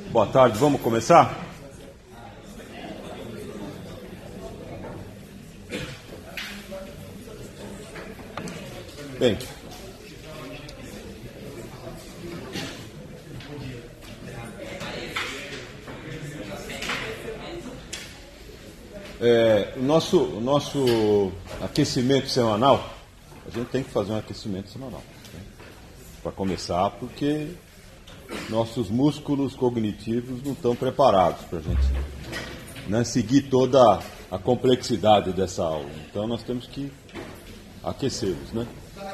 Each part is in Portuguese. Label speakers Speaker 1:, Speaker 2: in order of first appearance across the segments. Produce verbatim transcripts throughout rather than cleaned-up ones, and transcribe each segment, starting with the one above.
Speaker 1: Boa tarde, vamos começar? Bem, é, o nosso, o nosso aquecimento semanal, a gente tem que fazer um aquecimento semanal, né? Para começar, porque nossos músculos cognitivos não estão preparados para a gente, né, seguir toda a complexidade dessa aula. Então nós temos que aquecê-los, né?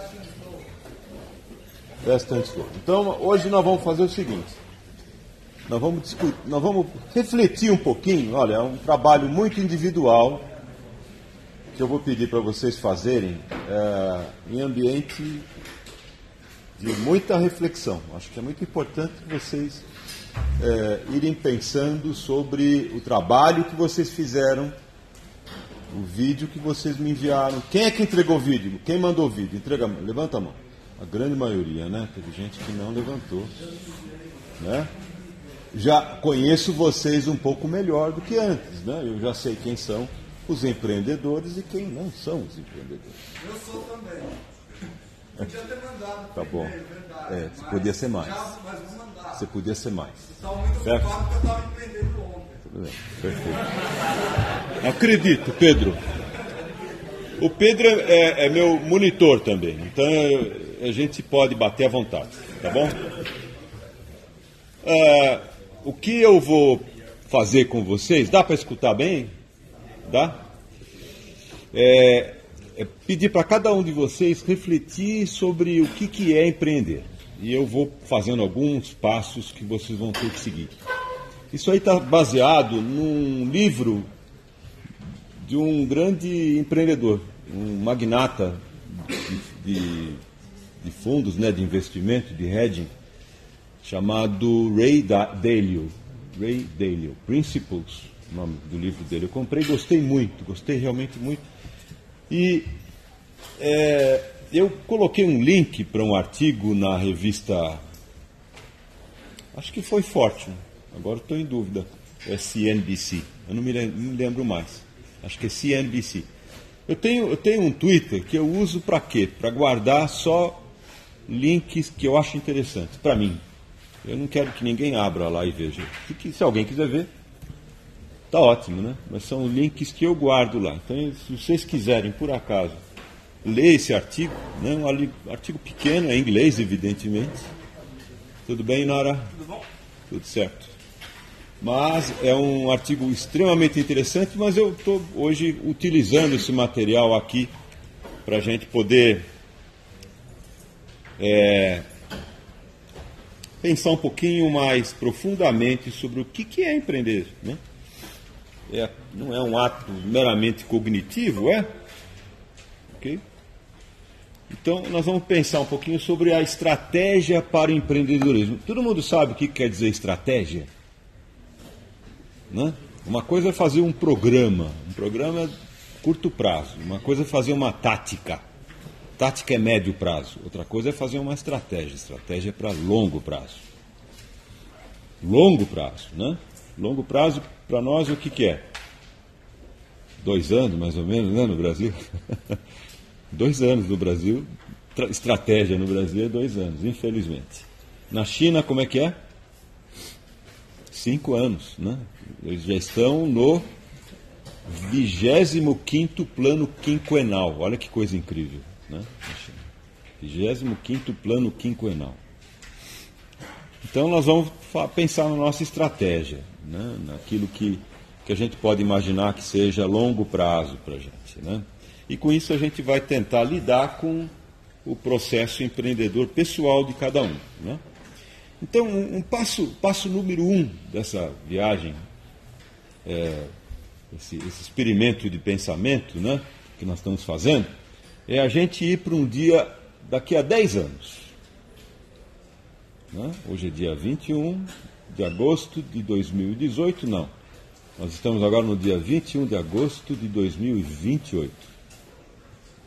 Speaker 1: Bastante slow. Então hoje nós vamos fazer o seguinte: nós vamos discutir, nós vamos refletir um pouquinho. Olha, é um trabalho muito individual que eu vou pedir para vocês fazerem é, em ambiente de muita reflexão. Acho que é muito importante vocês é, irem pensando sobre o trabalho que vocês fizeram, o vídeo que vocês me enviaram. Quem é que entregou o vídeo? Quem mandou o vídeo? Entrega, levanta a mão. A grande maioria, né? Teve gente que não levantou, né? Já conheço vocês um pouco melhor do que antes, né? Eu já sei quem são os empreendedores e quem não são os empreendedores.
Speaker 2: Eu sou também. Podia ter mandado.
Speaker 1: Tá bom. É, você podia ser mais. Você podia ser mais.
Speaker 2: Estava muito
Speaker 1: certo?
Speaker 2: ocupado porque eu estava empreendendo ontem.
Speaker 1: Tudo bem, perfeito. Acredito, Pedro. O Pedro é, é meu monitor também, então a gente pode bater à vontade, tá bom? Ah, o que eu vou fazer com vocês, dá para escutar bem? Dá? É, é pedir para cada um de vocês refletir sobre o que, que é empreender. E eu vou fazendo alguns passos que vocês vão ter que seguir. Isso aí está baseado num livro de um grande empreendedor, um magnata de, de, de fundos, né, de investimento, de hedging, chamado Ray Dalio. Ray Dalio, Principles, o nome do livro dele. Eu comprei, gostei muito, gostei realmente muito. E é, eu coloquei um link para um artigo na revista, acho que foi Fortune, agora estou em dúvida, é C N B C, eu não me lembro, não me lembro mais, acho que é C N B C. Eu tenho, eu tenho um Twitter que eu uso para quê? Para guardar só links que eu acho interessantes, para mim. Eu não quero que ninguém abra lá e veja. Se, se alguém quiser ver, tá ótimo, né? Mas são links que eu guardo lá. Então, se vocês quiserem, por acaso, ler esse artigo, né? Um artigo pequeno, é em inglês, evidentemente. Tudo bem, Nora?
Speaker 2: Tudo bom?
Speaker 1: Tudo certo. Mas é um artigo extremamente interessante, mas eu estou hoje utilizando esse material aqui para a gente poder é, pensar um pouquinho mais profundamente sobre o que, que é empreender, né? É, não é um ato meramente cognitivo, é? Ok? Então, nós vamos pensar um pouquinho sobre a estratégia para o empreendedorismo. Todo mundo sabe o que quer dizer estratégia? Né? Uma coisa é fazer um programa, um programa curto prazo. Uma coisa é fazer uma tática. Tática é médio prazo. Outra coisa é fazer uma estratégia. Estratégia é para longo prazo. Longo prazo, né? Longo prazo, para nós, o que, que é? Dois anos, mais ou menos, né, no Brasil? Dois anos no Brasil. Estratégia no Brasil é dois anos, infelizmente. Na China, como é que é? Cinco anos, né? Eles já estão no vigésimo quinto plano quinquenal. Olha que coisa incrível, né? vigésimo quinto plano quinquenal. Então nós vamos pensar na nossa estratégia, né? Naquilo que, que a gente pode imaginar que seja longo prazo para a gente, né? E com isso a gente vai tentar lidar com o processo empreendedor pessoal de cada um, né? Então, um, um passo, passo número um dessa viagem, é, esse, esse experimento de pensamento, né, que nós estamos fazendo, é a gente ir para um dia daqui a dez anos. Né? Hoje é dia vinte e um de agosto de dois mil e dezoito, não. Nós estamos agora no dia vinte e um de agosto de dois mil e vinte e oito.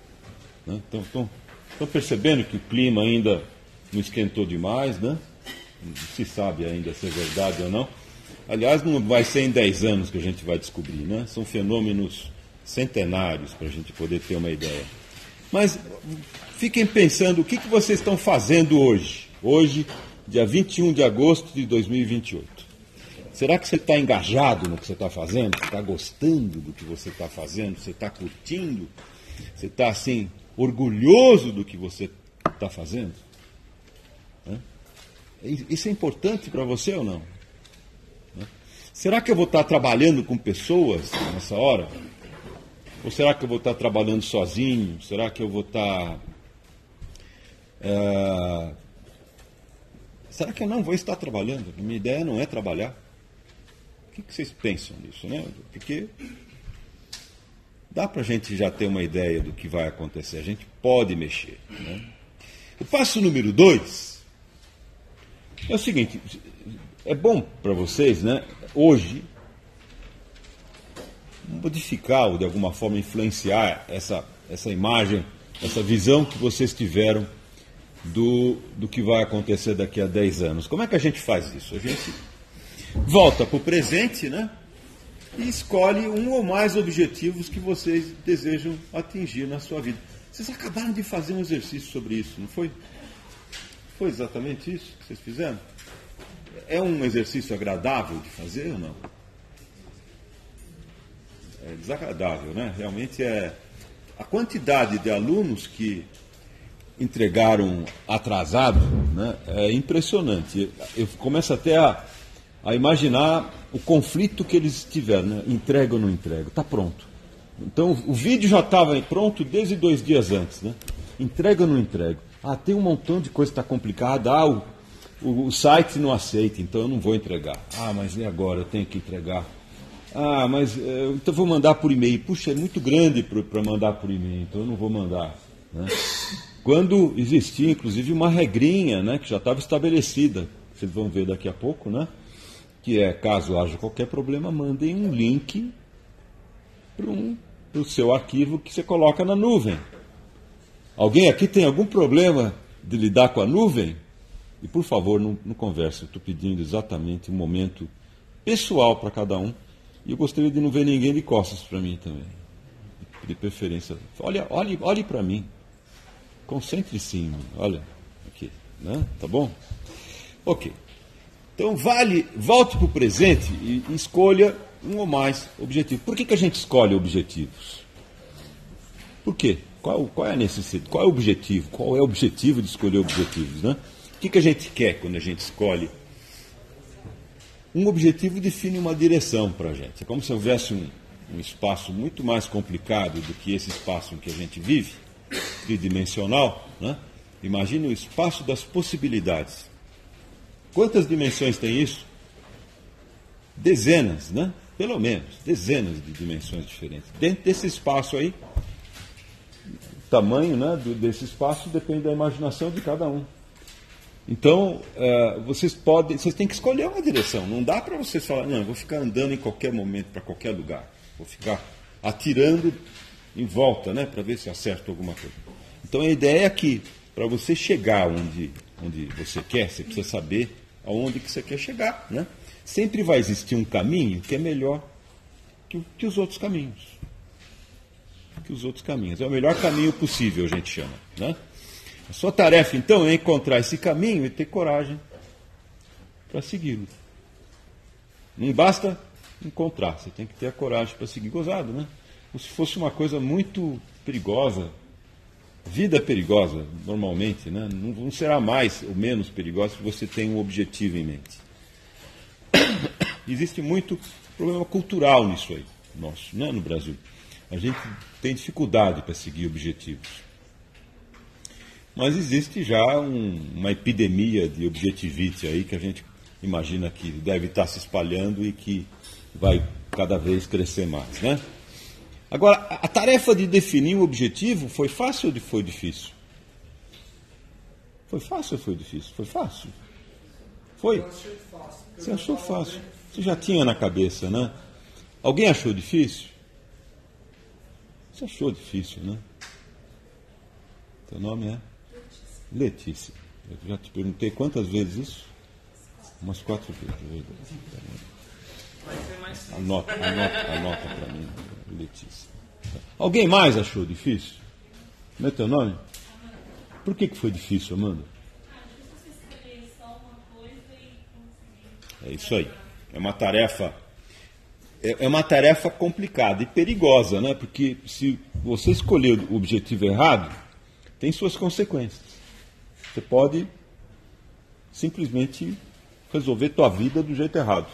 Speaker 1: Né? Então, estão percebendo que o clima ainda não esquentou demais, né? não se sabe ainda se é verdade ou não. Aliás, não vai ser em dez anos que a gente vai descobrir, né? São fenômenos centenários para a gente poder ter uma ideia. Mas fiquem pensando o que, que vocês estão fazendo hoje. Hoje, dia vinte e um de agosto de dois mil e vinte e oito. Será que você está engajado no que você está fazendo? Você está gostando do que você está fazendo? Você está curtindo? Você está, assim, orgulhoso do que você está fazendo? Né? Isso é importante para você ou não? Né? Será que eu vou estar trabalhando com pessoas nessa hora? Ou será que eu vou estar trabalhando sozinho? Será que eu vou estar... É... Será que eu não vou estar trabalhando? A minha ideia não é trabalhar. O que vocês pensam nisso, né? Porque dá para a gente já ter uma ideia do que vai acontecer. A gente pode mexer. Né? O passo número dois é o seguinte: é bom para vocês, né, hoje, modificar ou de alguma forma influenciar essa, essa imagem, essa visão que vocês tiveram do, do que vai acontecer daqui a dez anos. Como é que a gente faz isso? A gente volta para o presente, né? E escolhe um ou mais objetivos que vocês desejam atingir na sua vida. Vocês acabaram de fazer um exercício sobre isso, não foi? Foi exatamente isso que vocês fizeram? É um exercício agradável de fazer ou não? É desagradável, né? Realmente é... A quantidade de alunos que entregaram atrasado, né, é impressionante. Eu começo até a, a imaginar o conflito que eles tiveram, né? Entrega ou não entrega? Está pronto. Então o vídeo já estava pronto desde dois dias antes, né? Entrega ou não entrega? Ah, tem um montão de coisa que está complicada. Ah, o, o, o site não aceita, então eu não vou entregar. Ah, mas e agora? Eu tenho que entregar. Ah, mas eh, então eu vou mandar por e-mail. Puxa, é muito grande para mandar por e-mail, então eu não vou mandar. Né? Quando existia, inclusive, uma regrinha, né, que já estava estabelecida, vocês vão ver daqui a pouco, né, que é, caso haja qualquer problema, mandem um link para um, o seu arquivo que você coloca na nuvem. Alguém aqui tem algum problema de lidar com a nuvem? E, por favor, não, não converse. Eu estou pedindo exatamente um momento pessoal para cada um. E eu gostaria de não ver ninguém de costas para mim também. De preferência. Olhe, olhe, olhe para mim. Concentre-se em mim. Olha, aqui. Né? Tá bom? Ok. Então, vale, volte para o presente e, e escolha um ou mais objetivos. Por que, que a gente escolhe objetivos? Por quê? Qual, qual é a necessidade? Qual é o objetivo? Qual é o objetivo de escolher objetivos? Né? O que, que a gente quer quando a gente escolhe? Um objetivo define uma direção para a gente. É como se houvesse um, um espaço muito mais complicado do que esse espaço em que a gente vive, tridimensional. Né? Imagine o espaço das possibilidades. Quantas dimensões tem isso? Dezenas, né? Pelo menos, dezenas de dimensões diferentes. Dentro desse espaço aí, o tamanho, né, do, desse espaço depende da imaginação de cada um. Então, uh, vocês podem, vocês têm que escolher uma direção. Não dá para vocês falar, não, eu vou ficar andando em qualquer momento para qualquer lugar. Vou ficar atirando em volta, né, para ver se acerto alguma coisa. Então, a ideia é que, para você chegar onde, onde você quer, você precisa saber aonde que você quer chegar, né? Sempre vai existir um caminho que é melhor que, que os outros caminhos. Que os outros caminhos. É o melhor caminho possível, a gente chama, né? A sua tarefa, então, é encontrar esse caminho e ter coragem para segui-lo. Não basta encontrar, você tem que ter a coragem para seguir. Gozado, né? Como se fosse uma coisa muito perigosa. Vida é perigosa, normalmente, né? Não, não será mais ou menos perigosa se você tem um objetivo em mente. Existe muito problema cultural nisso aí, nosso, né, no Brasil. A gente tem dificuldade para seguir objetivos. Mas existe já um, uma epidemia de objetivite aí que a gente imagina que deve estar se espalhando e que vai cada vez crescer mais, né? Agora, a tarefa de definir um objetivo foi fácil ou foi difícil? Foi fácil ou foi difícil? Foi fácil. Foi?
Speaker 2: Eu achei fácil.
Speaker 1: Você achou fácil. Você já tinha na cabeça, né? Alguém achou difícil? Você achou difícil, né? Teu nome é? Letícia. Eu já te perguntei quantas vezes isso? Umas quatro vezes.
Speaker 3: Vai ser mais simples.
Speaker 1: Anota, anota, anota para mim, Letícia. Alguém mais achou difícil? Como é teu nome? Por que, que foi difícil, Amanda? É isso aí. É uma tarefa, é uma tarefa complicada e perigosa, né? Porque se você escolher o objetivo errado, tem suas consequências. Você pode simplesmente resolver tua vida do jeito errado.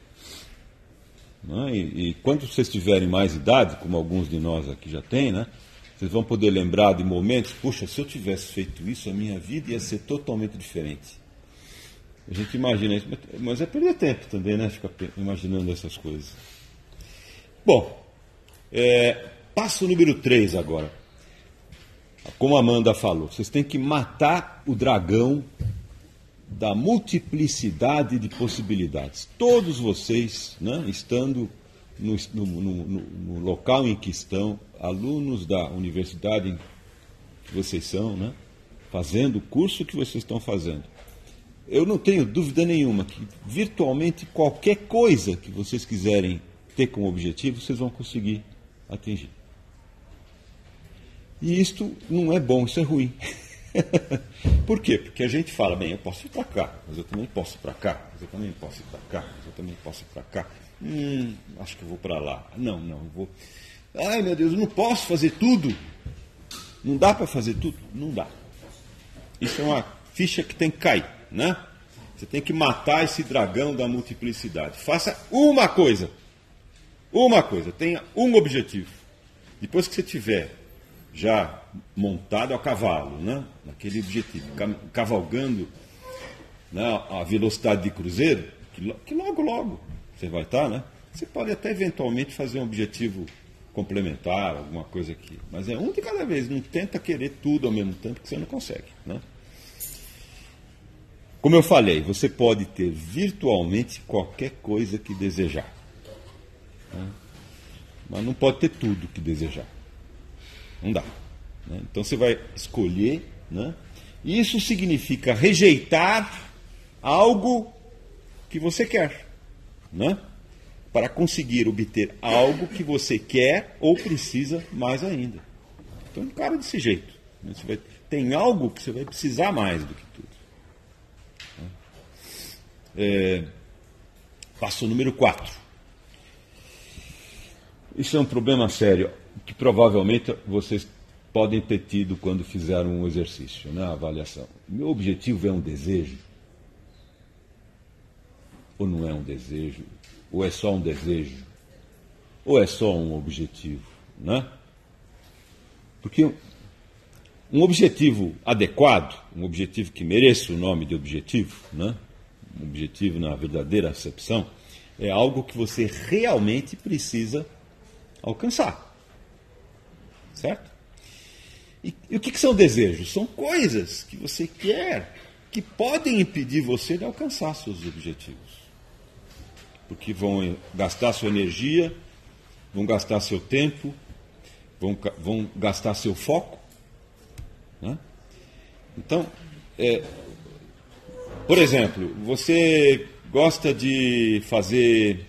Speaker 1: Né? E, e quando vocês tiverem mais idade, como alguns de nós aqui já têm, né? Vocês vão poder lembrar de momentos, puxa, se eu tivesse feito isso, a minha vida ia ser totalmente diferente. A gente imagina isso, mas é perder tempo também, né? Ficar imaginando essas coisas. Bom, é, passo número três agora. Como a Amanda falou, vocês têm que matar o dragão da multiplicidade de possibilidades. Todos vocês, né, estando no, no, no, no local em que estão, alunos da universidade que vocês são, né, fazendo o curso que vocês estão fazendo. Eu não tenho dúvida nenhuma que virtualmente qualquer coisa que vocês quiserem ter como objetivo, vocês vão conseguir atingir. E isto não é bom, isso é ruim. Por quê? Porque a gente fala, bem, eu posso ir para cá, mas eu também posso ir para cá, mas eu também posso ir para cá, mas eu também posso ir para cá. Hum, acho que eu vou para lá. Não, não, eu vou... Ai, meu Deus, eu não posso fazer tudo. Não dá para fazer tudo? Não dá. Isso é uma ficha que tem que cair, né? Você tem que matar esse dragão da multiplicidade. Faça uma coisa. Uma coisa. Tenha um objetivo. Depois que você tiver já montado a cavalo, né? Naquele objetivo, cavalgando, né, a velocidade de cruzeiro, que, que logo, logo você vai estar, né? Você pode até eventualmente fazer um objetivo complementar, alguma coisa aqui. Mas é um de cada vez. Não tenta querer tudo ao mesmo tempo, que você não consegue, né? Como eu falei, você pode ter virtualmente qualquer coisa que desejar, né? Mas não pode ter tudo que desejar. Não dá, né? Então você vai escolher, né? Isso significa rejeitar algo que você quer, né? Para conseguir obter algo que você quer ou precisa mais ainda. Então encara desse jeito, né? Você vai, tem algo que você vai precisar mais do que tudo. É, passo número quatro. Isso é um problema sério que provavelmente vocês podem ter tido quando fizeram um exercício, né, a avaliação. Meu objetivo é um desejo? Ou não é um desejo? Ou é só um desejo? Ou é só um objetivo, né? Porque um objetivo adequado, um objetivo que mereça o nome de objetivo, né? Um objetivo na verdadeira acepção, é algo que você realmente precisa alcançar. Certo? E, e o que, que são desejos? São coisas que você quer, que podem impedir você de alcançar seus objetivos. Porque vão gastar sua energia, vão gastar seu tempo, vão, vão gastar seu foco, né? Então, é, por exemplo, você gosta de fazer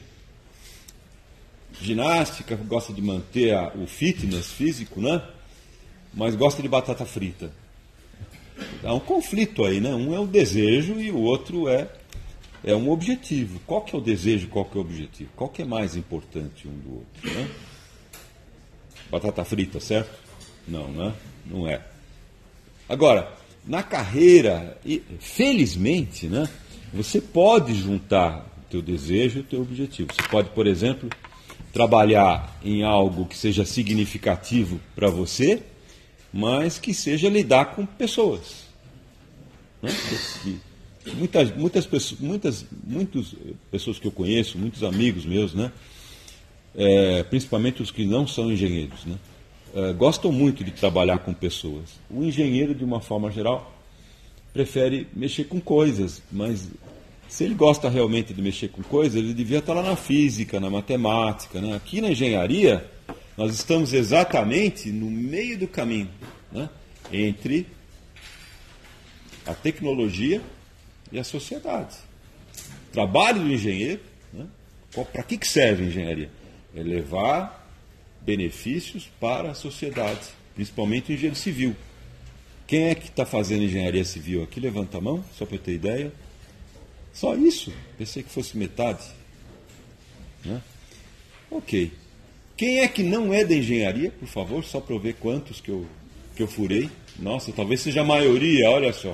Speaker 1: ginástica, gosta de manter a, o fitness físico, né? Mas gosta de batata frita. Há um conflito aí, né? Um é o desejo e o outro é, é um objetivo. Qual que é o desejo e qual que é o objetivo? Qual que é mais importante um do outro, né? Batata frita, certo? Não, né? Não é. Agora, na carreira, felizmente, né, você pode juntar o teu desejo e o teu objetivo. Você pode, por exemplo, trabalhar em algo que seja significativo para você, mas que seja lidar com pessoas, né? Muitas, muitas, pessoas, muitas, muitas pessoas que eu conheço, muitos amigos meus, né, é, principalmente os que não são engenheiros, né, é, gostam muito de trabalhar com pessoas. O engenheiro, de uma forma geral, prefere mexer com coisas, mas se ele gosta realmente de mexer com coisas, ele devia estar lá na física, na matemática, né? Aqui na engenharia, nós estamos exatamente no meio do caminho, né, entre a tecnologia e a sociedade. trabalho do engenheiro, né? Para que, que serve a engenharia? É levar benefícios para a sociedade, principalmente o engenheiro civil. Quem é que está fazendo engenharia civil aqui? Levanta a mão, só para eu ter ideia. Só isso? Pensei que fosse metade. Né? Ok. Quem é que não é da engenharia, por favor, só para eu ver quantos que eu, que eu furei. Nossa, talvez seja a maioria, olha só.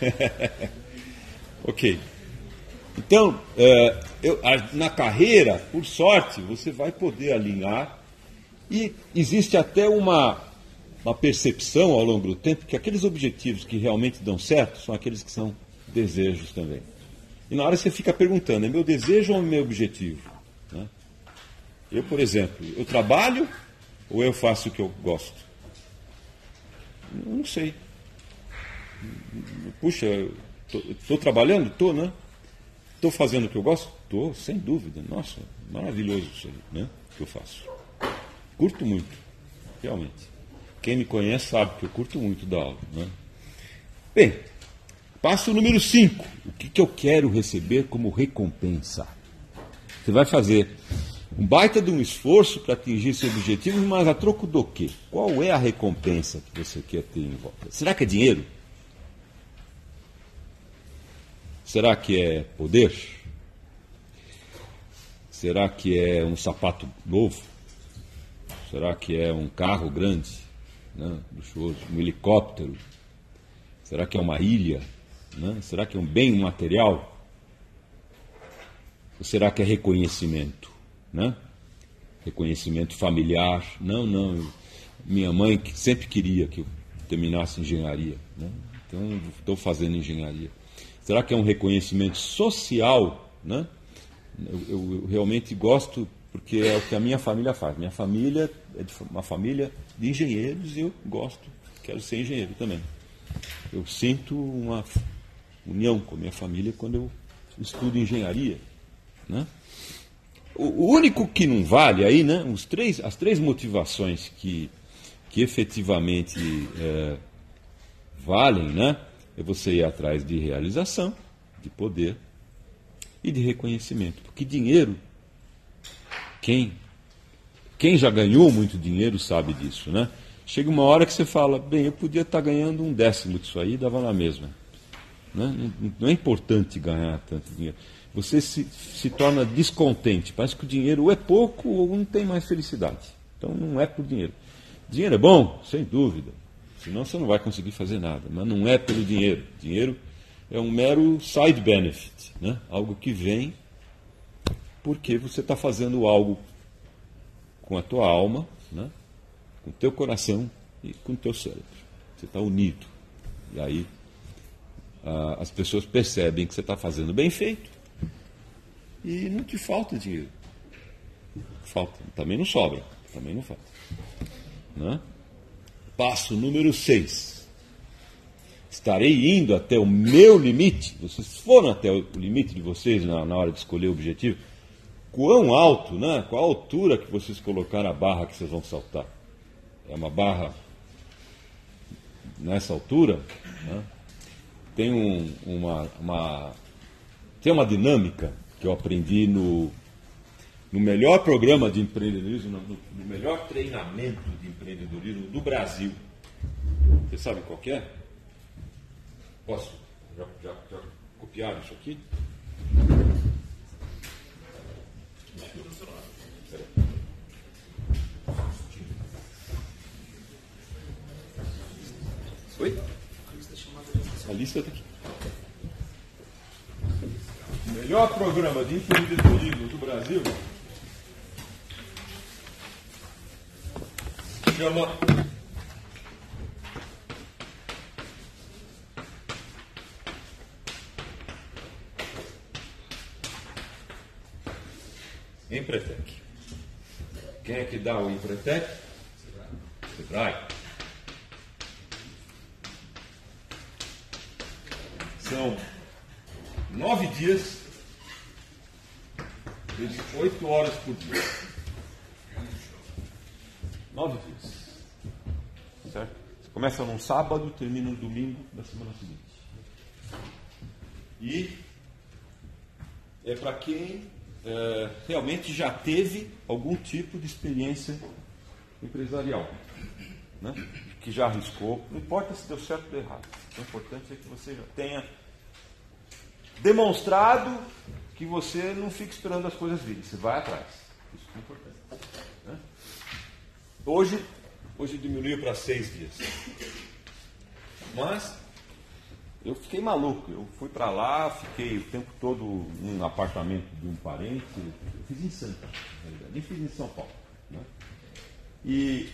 Speaker 1: Ok. Então, é, eu, na carreira, por sorte, você vai poder alinhar. E existe até uma, uma percepção ao longo do tempo que aqueles objetivos que realmente dão certo são aqueles que são desejos também. E na hora você fica perguntando, é meu desejo ou é meu objetivo? Né? Eu, por exemplo, eu trabalho ou eu faço o que eu gosto? Eu não sei. Puxa, estou trabalhando? Estou, né? Estou fazendo o que eu gosto? Estou, sem dúvida. Nossa, maravilhoso isso aí, né? Que eu faço. Curto muito, realmente. Quem me conhece sabe que eu curto muito da aula. Né? Bem, passo número cinco. O que, que eu quero receber como recompensa? Você vai fazer um baita de um esforço para atingir seus objetivos, mas a troco do quê? Qual é a recompensa que você quer ter em volta? Será que é dinheiro? Será que é poder? Será que é um sapato novo? Será que é um carro grande, né, luxuoso, um helicóptero? Será que é uma ilha? Né? Será que é um bem material? Ou será que é reconhecimento? Né? Reconhecimento familiar? Não, não. Minha mãe sempre queria que eu terminasse engenharia. Né? Então, estou fazendo engenharia. Será que é um reconhecimento social? Né? Eu, eu, eu realmente gosto... porque é o que a minha família faz. Minha família é de uma família de engenheiros e eu gosto, quero ser engenheiro também. Eu sinto uma união com a minha família quando eu estudo engenharia. Né? O, o único que não vale aí, né, os três, as três motivações que, que efetivamente é, valem, né, é você ir atrás de realização, de poder e de reconhecimento. Porque dinheiro... Quem, quem já ganhou muito dinheiro sabe disso, né? Chega uma hora que você fala, bem, eu podia estar ganhando um décimo disso aí, dava na mesma. Né? Não, não é importante ganhar tanto dinheiro. Você se, se torna descontente, parece que o dinheiro ou é pouco ou não tem mais felicidade. Então não é por dinheiro. Dinheiro é bom? Sem dúvida. Senão você não vai conseguir fazer nada. Mas não é pelo dinheiro. Dinheiro é um mero side benefit, né? Algo que vem... porque você está fazendo algo com a tua alma, né? Com o teu coração e com o teu cérebro. Você está unido. E aí ah, as pessoas percebem que você está fazendo bem feito e não te falta dinheiro. Falta. Também não sobra. Também não falta. Né? Passo número seis. Estarei indo até o meu limite. Vocês foram até o limite de vocês na, na hora de escolher o objetivo? Quão alto, né? Qual a altura que vocês colocaram a barra que vocês vão saltar? É uma barra nessa altura? Né? Tem um, uma, uma, tem uma dinâmica que eu aprendi no, no melhor programa de empreendedorismo, no, no melhor treinamento de empreendedorismo do Brasil. Você sabe qual que é? Posso? Já, já, já copiaram isso aqui? Oi? A lista está aqui. O melhor programa de empreendedorismo do Brasil chama Empretec. Quem é que dá o Empretec? Sebrae. São nove dias, vezes oito horas por dia. Nove dias. Certo? Você começa num sábado, termina no domingo da semana seguinte. E é para quem é, realmente já teve algum tipo de experiência empresarial, né? Que já arriscou, não importa se deu certo ou deu errado. O importante é que você já tenha demonstrado que você não fica esperando as coisas virem, você vai atrás. Isso é importante. Né? Hoje, hoje diminuiu para seis dias. Mas eu fiquei maluco. Eu fui para lá, fiquei o tempo todo num apartamento de um parente. Eu fiz em Santa, na realidade. Nem fiz em São Paulo. Né? E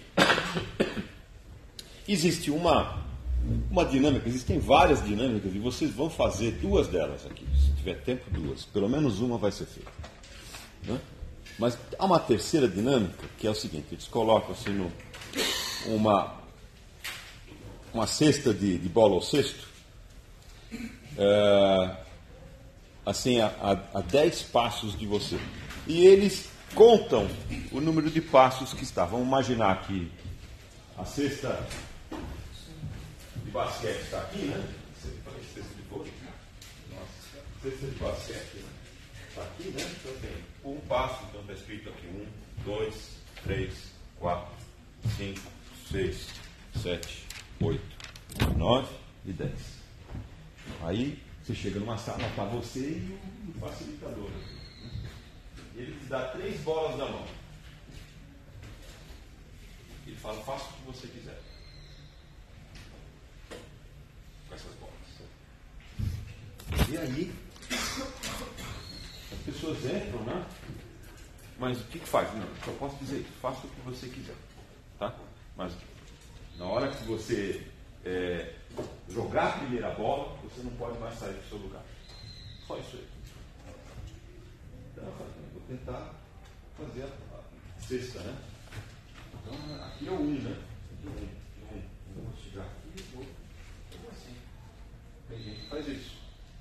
Speaker 1: existe uma, uma dinâmica, existem várias dinâmicas, e vocês vão fazer duas delas aqui. Se tiver tempo, duas. Pelo menos uma vai ser feita. Né? Mas há uma terceira dinâmica, que é o seguinte: eles colocam assim no, uma, uma cesta de, de bola ou cesto, é, assim, a, a, a dez passos de você. E eles contam o número de passos que está. Vamos imaginar que a cesta de basquete está aqui, né? Cesta de vôlei. Nossa, cesta de basquete, né? Está aqui, né? Então tem um passo, então está escrito aqui: um, dois, três, quatro, cinco, seis, sete, oito, nove e dez. Aí você chega numa sala, está você e o facilitador. Ele te dá três bolas na mão. Ele fala: faça o que você quiser com essas bolas. E aí as pessoas entram, né? Mas o que, que faz? Não, só posso dizer isso: faça o que você quiser, tá? Mas na hora que você é, jogar a primeira bola, você não pode mais sair do seu lugar. Só isso aí. Então eu falei: vou tentar fazer a, a sexta, né? Então aqui é o um, né? Aqui é o um. Aqui é o um. Eu vou chegar aqui e vou fazer assim. Tem gente que faz isso.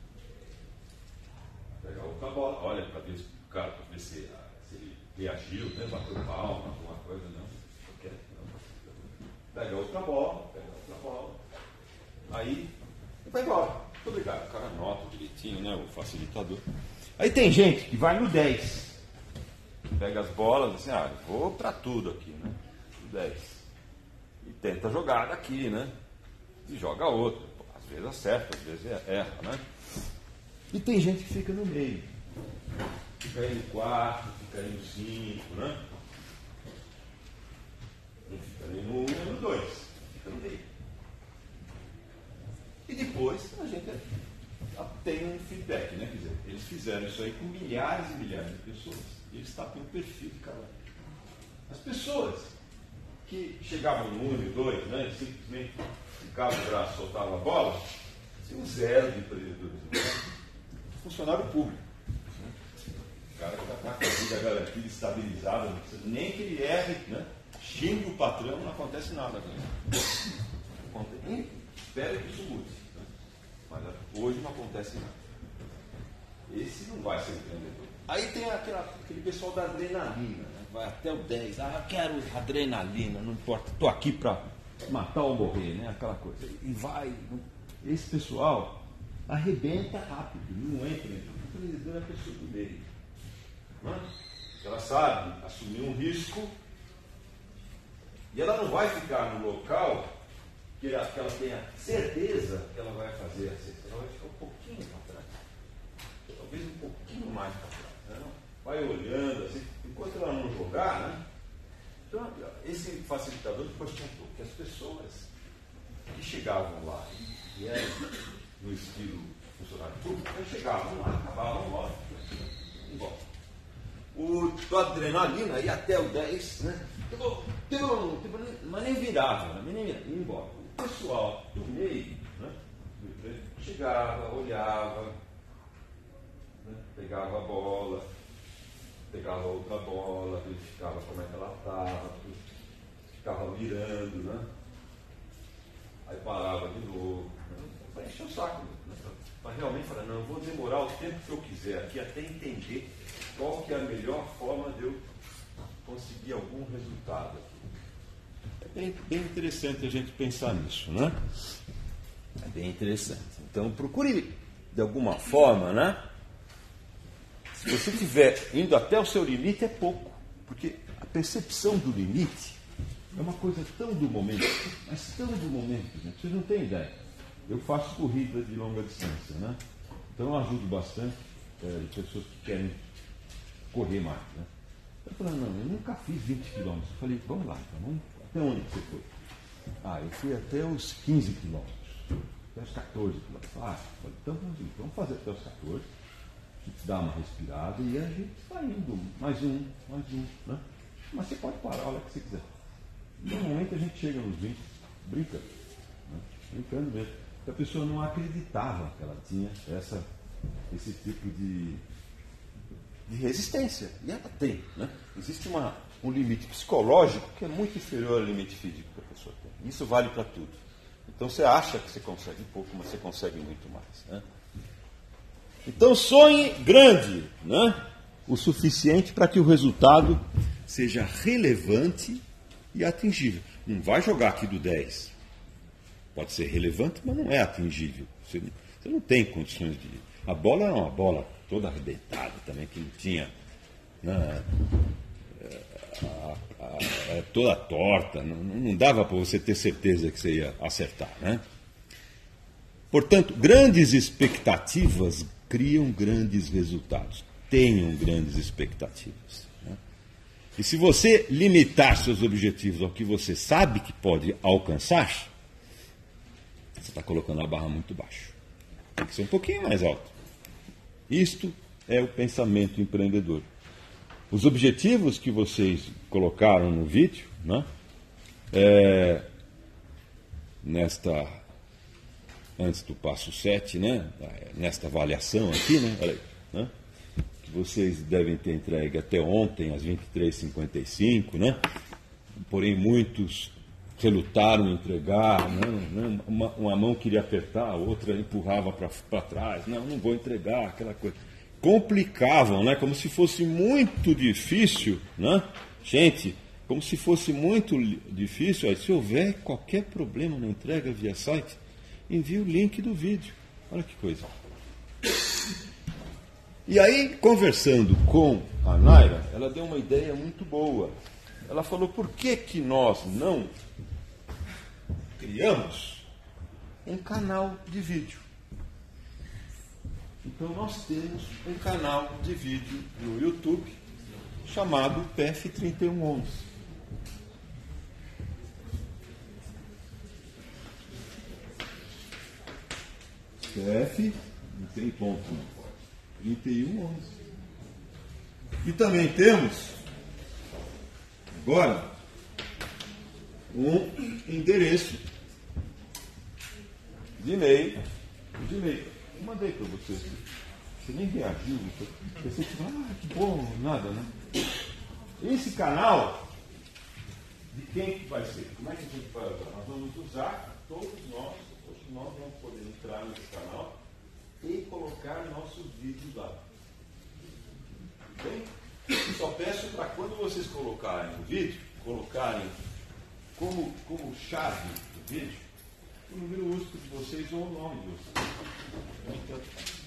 Speaker 1: Pegar outra bola, olha para ver o cara, para ver se, se ele reagiu, né? Bateu palma, alguma coisa, não. Não. Pega outra bola, pega outra bola. Aí, e vai embora. Muito obrigado. O cara anota direitinho, né? O facilitador. Aí tem gente que vai no dez. Pega as bolas, assim, ah, vou para tudo aqui, né? No dez. E tenta jogar daqui, né? E joga outra. Às vezes acerta, às vezes erra, né? E tem gente que fica no meio. Fica aí no quatro, fica aí no cinco, né? Não fica nem no um nem no dois. Fica no meio. E depois a gente tem um feedback, né? Quer dizer, eles fizeram isso aí com milhares e milhares de pessoas. E eles tapam o perfil de cada um. As pessoas que chegavam no um e no dois, né? E simplesmente ficavam o braço, soltavam a bola, tinham zero de empreendedores. Funcionário público. O cara que está com a vida garantida, estabilizada, não precisa nem que ele erre, né? Xingue o patrão, não acontece nada com ele. Espera que isso mude. Né? Mas hoje não acontece nada. Esse não vai ser empreendedor. Aí tem aquela, aquele pessoal da adrenalina, né? Vai até o dez. Ah, eu quero adrenalina, não importa. Estou aqui para matar ou morrer, né? Aquela coisa. E vai. Esse pessoal arrebenta rápido, não entra. O empreendedor é a pessoa do meio. Não é? Ela sabe assumir um risco e ela não vai ficar no local que ela, que ela tenha certeza que ela vai fazer a cesta. Ela vai ficar um pouquinho para trás. Talvez um pouquinho mais para trás. Né? Vai olhando assim, enquanto ela não jogar, né? Então, esse facilitador depois contou que as pessoas que chegavam lá e eram no estilo funcionário público, eles chegavam lá, acabavam logo, embora. O do adrenalina ia até o dez, né? Mas nem virava, nem virava, ia embora. O pessoal do meio, né? Chegava, olhava, né? Pegava a bola, pegava outra bola, verificava como é que ela estava, ficava mirando, né? Aí parava de novo, né? Para encher o saco, né? Para realmente falar: não, eu vou demorar o tempo que eu quiser aqui até entender qual que é a melhor forma de eu conseguir algum resultado aqui. É bem, bem interessante a gente pensar nisso, né? É bem interessante. Então procure de alguma forma, né? Se você estiver indo até o seu limite, é pouco. Porque a percepção do limite é uma coisa tão do momento, mas tão do momento, né? Vocês não têm ideia. Eu faço corrida de longa distância, né? Então eu ajudo bastante é, pessoas que querem correr mais, né? Eu falei, não, eu nunca fiz vinte quilômetros. Eu falei, vamos lá, então, vamos, até onde você foi? Ah, eu fui até os quinze quilômetros, até os quatorze quilômetros. Ah, eu falei, então vamos, vamos fazer até os quatorze, a gente dá uma respirada e a gente vai indo, mais um, mais um, né? Mas você pode parar a hora que você quiser. Normalmente a gente chega nos vinte, brincando, né? Brincando mesmo. Porque a pessoa não acreditava que ela tinha essa, esse tipo de, de resistência. E ela tem, né? Existe uma, um limite psicológico que é muito inferior ao limite físico que a pessoa tem. Isso vale para tudo. Então você acha que você consegue pouco, mas você consegue muito mais, né? Então sonhe grande, né? O suficiente para que o resultado seja relevante e atingível. Não vai jogar aqui do dez. Pode ser relevante, mas não é atingível. Você, você não tem condições de... A bola era uma bola toda arrebentada também, que não tinha... Né, a, a, a, toda torta. Não, não dava para você ter certeza que você ia acertar, né? Portanto, grandes expectativas criam grandes resultados. Tenham grandes expectativas. Né? E se você limitar seus objetivos ao que você sabe que pode alcançar, você está colocando a barra muito baixo. Tem que ser um pouquinho mais alto. Isto é o pensamento empreendedor. Os objetivos que vocês colocaram no vídeo, né, é, nesta, antes do passo sete, né, nesta avaliação aqui, né, olha aí, né, que vocês devem ter entregue até ontem, às vinte e três e cinquenta e cinco, né, porém muitos relutaram em entregar, né? uma, uma mão queria apertar, a outra empurrava para trás, não, não vou entregar, aquela coisa. Complicavam, né? Como se fosse muito difícil, né? Gente, como se fosse muito difícil, aí, se houver qualquer problema na entrega via site, envie o link do vídeo. Olha que coisa. E aí, conversando com a Naira, ela deu uma ideia muito boa. Ela falou, por que que nós não criamos um canal de vídeo? Então nós temos um canal de vídeo no YouTube chamado P F trinta e um onze. P F, não tem ponto, trinta e um onze. E também temos agora um endereço de e-mail, de e-mail. Eu mandei para você. Você nem reagiu. Você tipo, ah, que bom, nada, né? Esse canal, de quem que vai ser? Como é que a gente vai usar? Nós vamos usar, todos nós, todos nós vamos poder entrar nesse canal e colocar nossos vídeos lá. Tudo bem? Eu só peço para quando vocês colocarem o vídeo, colocarem como, como chave do vídeo o número único de vocês ou o nome de vocês. Então,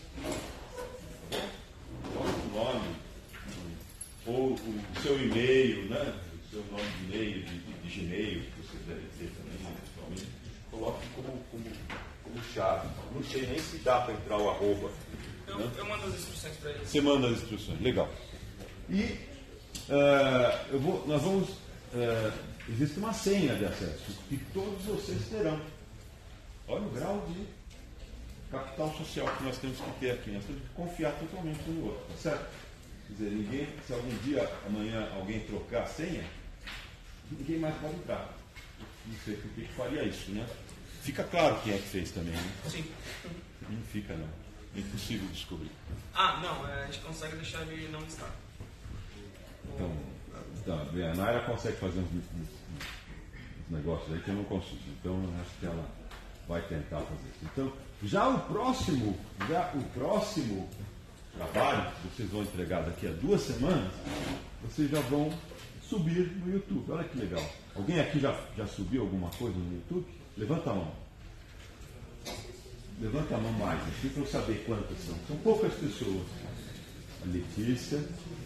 Speaker 1: o nome, ou o seu e-mail, né? O seu nome de e-mail, de, de, de Gmail, que vocês devem ter também, principalmente, coloque como, como, como chave. Não sei nem se dá para entrar o arroba.
Speaker 3: Eu, né? eu mando as instruções para eles.
Speaker 1: Você manda as instruções, legal. E uh, eu vou, nós vamos. Uh, existe uma senha de acesso que todos vocês terão. Olha o grau de capital social que nós temos que ter aqui. Nós temos que confiar totalmente um no outro, tá certo? Quer dizer, ninguém, se algum dia, amanhã, alguém trocar a senha, ninguém mais pode entrar. Não sei por que faria isso, né? Fica claro quem é que fez também, né?
Speaker 3: Sim.
Speaker 1: Não fica, não. É impossível descobrir.
Speaker 3: Ah, não, a gente consegue deixar ele não listar.
Speaker 1: Então, então a Naira consegue fazer uns, uns, uns negócios aí que eu não consigo. Então, eu acho que ela vai tentar fazer isso. Então, já o próximo, já o próximo trabalho que vocês vão entregar daqui a duas semanas, vocês já vão subir no YouTube. Olha que legal. Alguém aqui já, já subiu alguma coisa no YouTube? Levanta a mão. Levanta a mão mais, aqui para eu saber quantas são. São poucas pessoas. Letícia.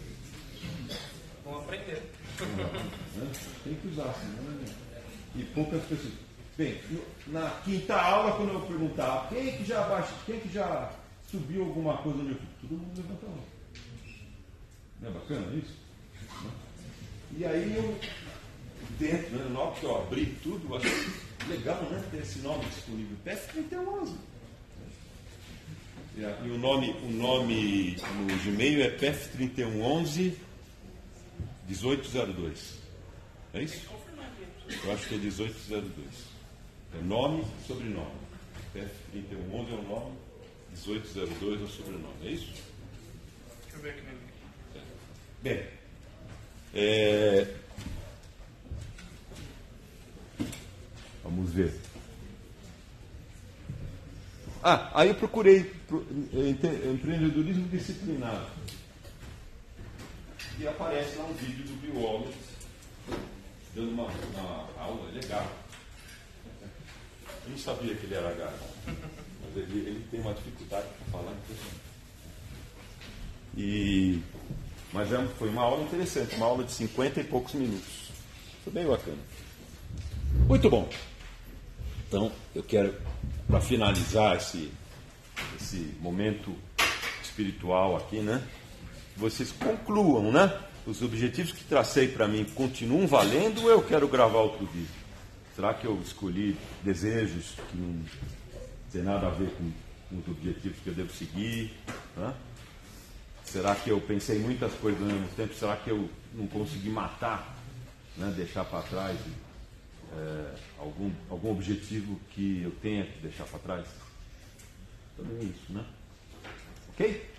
Speaker 3: Vamos aprender.
Speaker 1: Né? Tem que usar, senão... E poucas pessoas. Bem, no, na quinta aula, quando eu perguntava quem que já baixou, quem que já subiu alguma coisa no YouTube, todo mundo levanta a mão. Não é bacana isso? E aí eu, dentro, né, na hora que eu abri tudo, eu achei legal, né, ter esse nome disponível, P F trinta e um onze. E o nome, o nome no Gmail é P F trinta e um onze dezoito zero dois. É isso? Eu acho que é dezoito zero dois. É nome e sobrenome. P F trinta e um onze é o nome, dezoito zero dois é o sobrenome. É isso?
Speaker 3: Deixa eu ver aqui no e-mail.
Speaker 1: Bem, é... vamos ver. Ah, aí eu procurei pro, empre, empreendedorismo disciplinado. E aparece lá um vídeo do Bill Wallace dando uma, uma aula legal. Eu não sabia que ele era gato, mas ele, ele tem uma dificuldade para falar. E, mas é, foi uma aula interessante, uma aula de cinquenta e poucos minutos. Foi bem bacana. Muito bom. Então, eu quero, para finalizar esse, esse momento espiritual aqui, né? Vocês concluam, né? Os objetivos que tracei para mim continuam valendo ou eu quero gravar outro vídeo? Será que eu escolhi desejos que não tem nada a ver com, com os objetivos que eu devo seguir? Né? Será que eu pensei em muitas coisas ao mesmo tempo? Será que eu não consegui matar, né? Deixar para trás é, algum, algum objetivo que eu tenha que deixar para trás? Também é isso, né? Ok?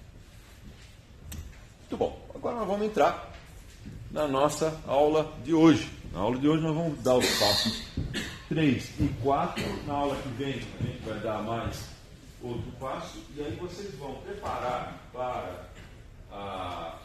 Speaker 1: Muito bom. Agora nós vamos entrar na nossa aula de hoje. Na aula de hoje nós vamos dar os passos três e quatro. Na aula que vem a gente vai dar mais outro passo. E aí vocês vão preparar para a,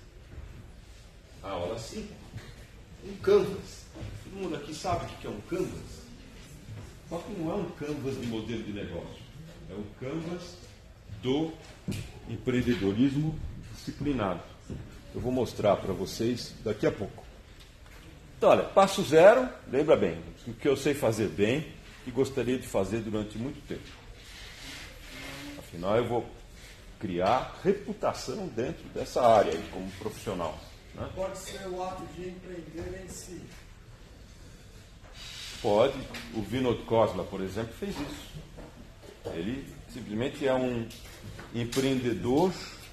Speaker 1: a aula cinco um canvas. Todo mundo aqui sabe o que é um canvas? Só que não é um canvas de modelo de negócio. É um canvas do empreendedorismo disciplinado. Eu vou mostrar para vocês daqui a pouco. Então, olha, passo zero, lembra bem, o que eu sei fazer bem e gostaria de fazer durante muito tempo. Afinal, eu vou criar reputação dentro dessa área aí, como profissional. Né?
Speaker 2: Pode ser o ato de empreender em si.
Speaker 1: Pode. O Vinod Khosla, por exemplo, fez isso. Ele simplesmente é um empreendedor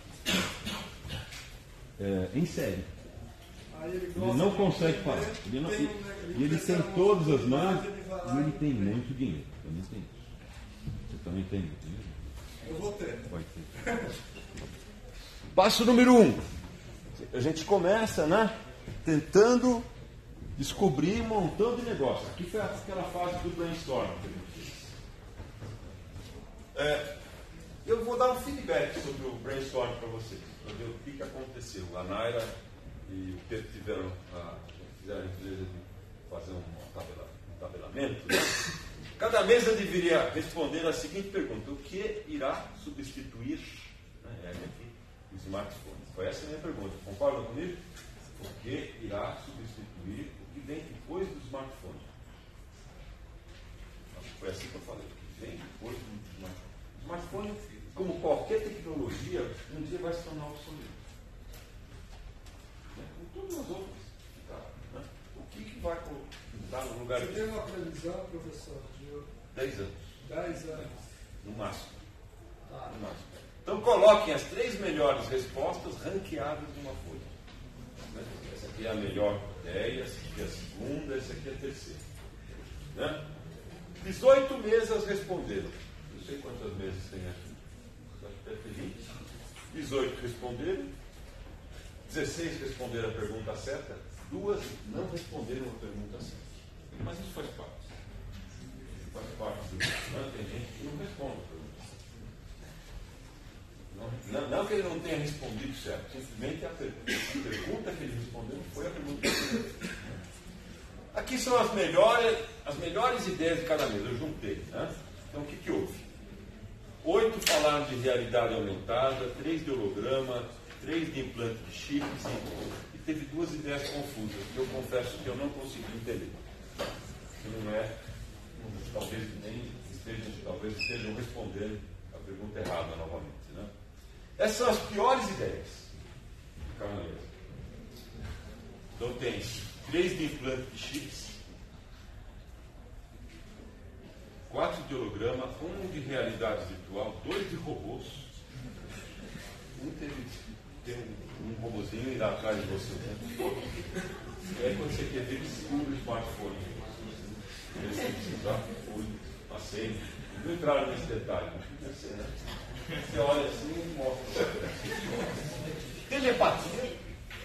Speaker 1: é, em série.
Speaker 2: Ele,
Speaker 1: ele não consegue falar. Ele não, e ele, ele tem todas as mãos e ele tem muito dinheiro. Também tem isso. Você também tem muito dinheiro?
Speaker 2: Eu vou ter.
Speaker 1: Vai ter. Passo número um. A gente começa, né? Tentando descobrir um montão de negócios. Aqui foi aquela fase do brainstorm que a gente fez. É, eu vou dar um feedback sobre o brainstorm para vocês, para ver o que, que aconteceu. A Naira e o Pedro tiveram a, fizeram a empresa de fazer um, tabela, um tabelamento. Né? Cada mesa deveria responder a seguinte pergunta: o que irá substituir, né, aqui, o smartphone? Foi essa a minha pergunta. Concordam comigo? O que irá substituir o que vem depois do smartphone? Foi assim que eu falei. O que vem depois do smartphone? O smartphone, como qualquer tecnologia, um dia vai se tornar obsoleto. Né? Com todas as outras. Tá, né? O que, que vai estar no lugar
Speaker 2: Você
Speaker 1: disso?
Speaker 2: tem uma previsão, professor, de
Speaker 1: dez anos.
Speaker 2: dez anos.
Speaker 1: No máximo.
Speaker 2: Tá.
Speaker 1: No máximo. Então coloquem as três melhores respostas ranqueadas numa folha. Né? Essa aqui é a melhor ideia, essa aqui é a segunda, essa aqui é a terceira. Né? dezoito mesas responderam. Não sei quantas mesas tem aqui. Acho que deve ter vinte. dezoito responderam. dezesseis responderam a pergunta certa. Duas não responderam a pergunta certa. Mas isso faz parte. Faz parte do. Não, tem gente que não responde a pergunta certa. Não, não, não que ele não tenha respondido certo. Simplesmente a, per a pergunta que ele respondeu foi a pergunta certa. Aqui são as melhores, as melhores ideias de cada mesa. Eu juntei. Né? Então o que, que houve? Oito muito falaram de realidade aumentada, três de holograma, três de implante de chips e, e teve duas ideias confusas que eu confesso que eu não consegui entender. Que não é, talvez nem estejam, talvez estejam respondendo a pergunta errada novamente. Né? Essas são as piores ideias. Calma aí. Então tem três de implante de chips, quatro de holograma, um de realidade virtual, dois de robôs. Um teve, tem um, um robôzinho irá atrás de você. Né? E aí quando você quer ver, ele segura o smartphone. Ele tem que precisar, foi, passei. Não entraram nesse detalhe, deve ser, né? Você olha assim e mostra. Telepatia?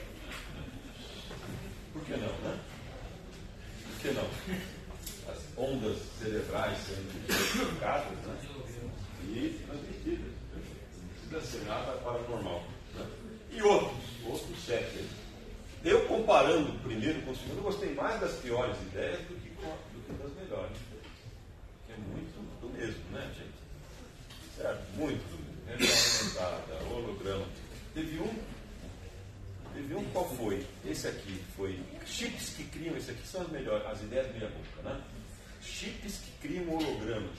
Speaker 1: Por que não, né? Por que não? As ondas cerebrais sendo trocadas, né? E transmitidas. Não precisa ser nada paranormal. Né? E outros, outros sete. Eu, comparando o primeiro com o segundo, eu gostei mais das piores ideias do que, do que das melhores. Que é muito do mesmo, né, gente? Certo? Muito do mesmo. Realidade aumentada, holograma. Teve um. Teve um qual foi? Esse aqui foi. Chips que criam, esse aqui são as melhores, as ideias meia boca, né? Chips que criam hologramas.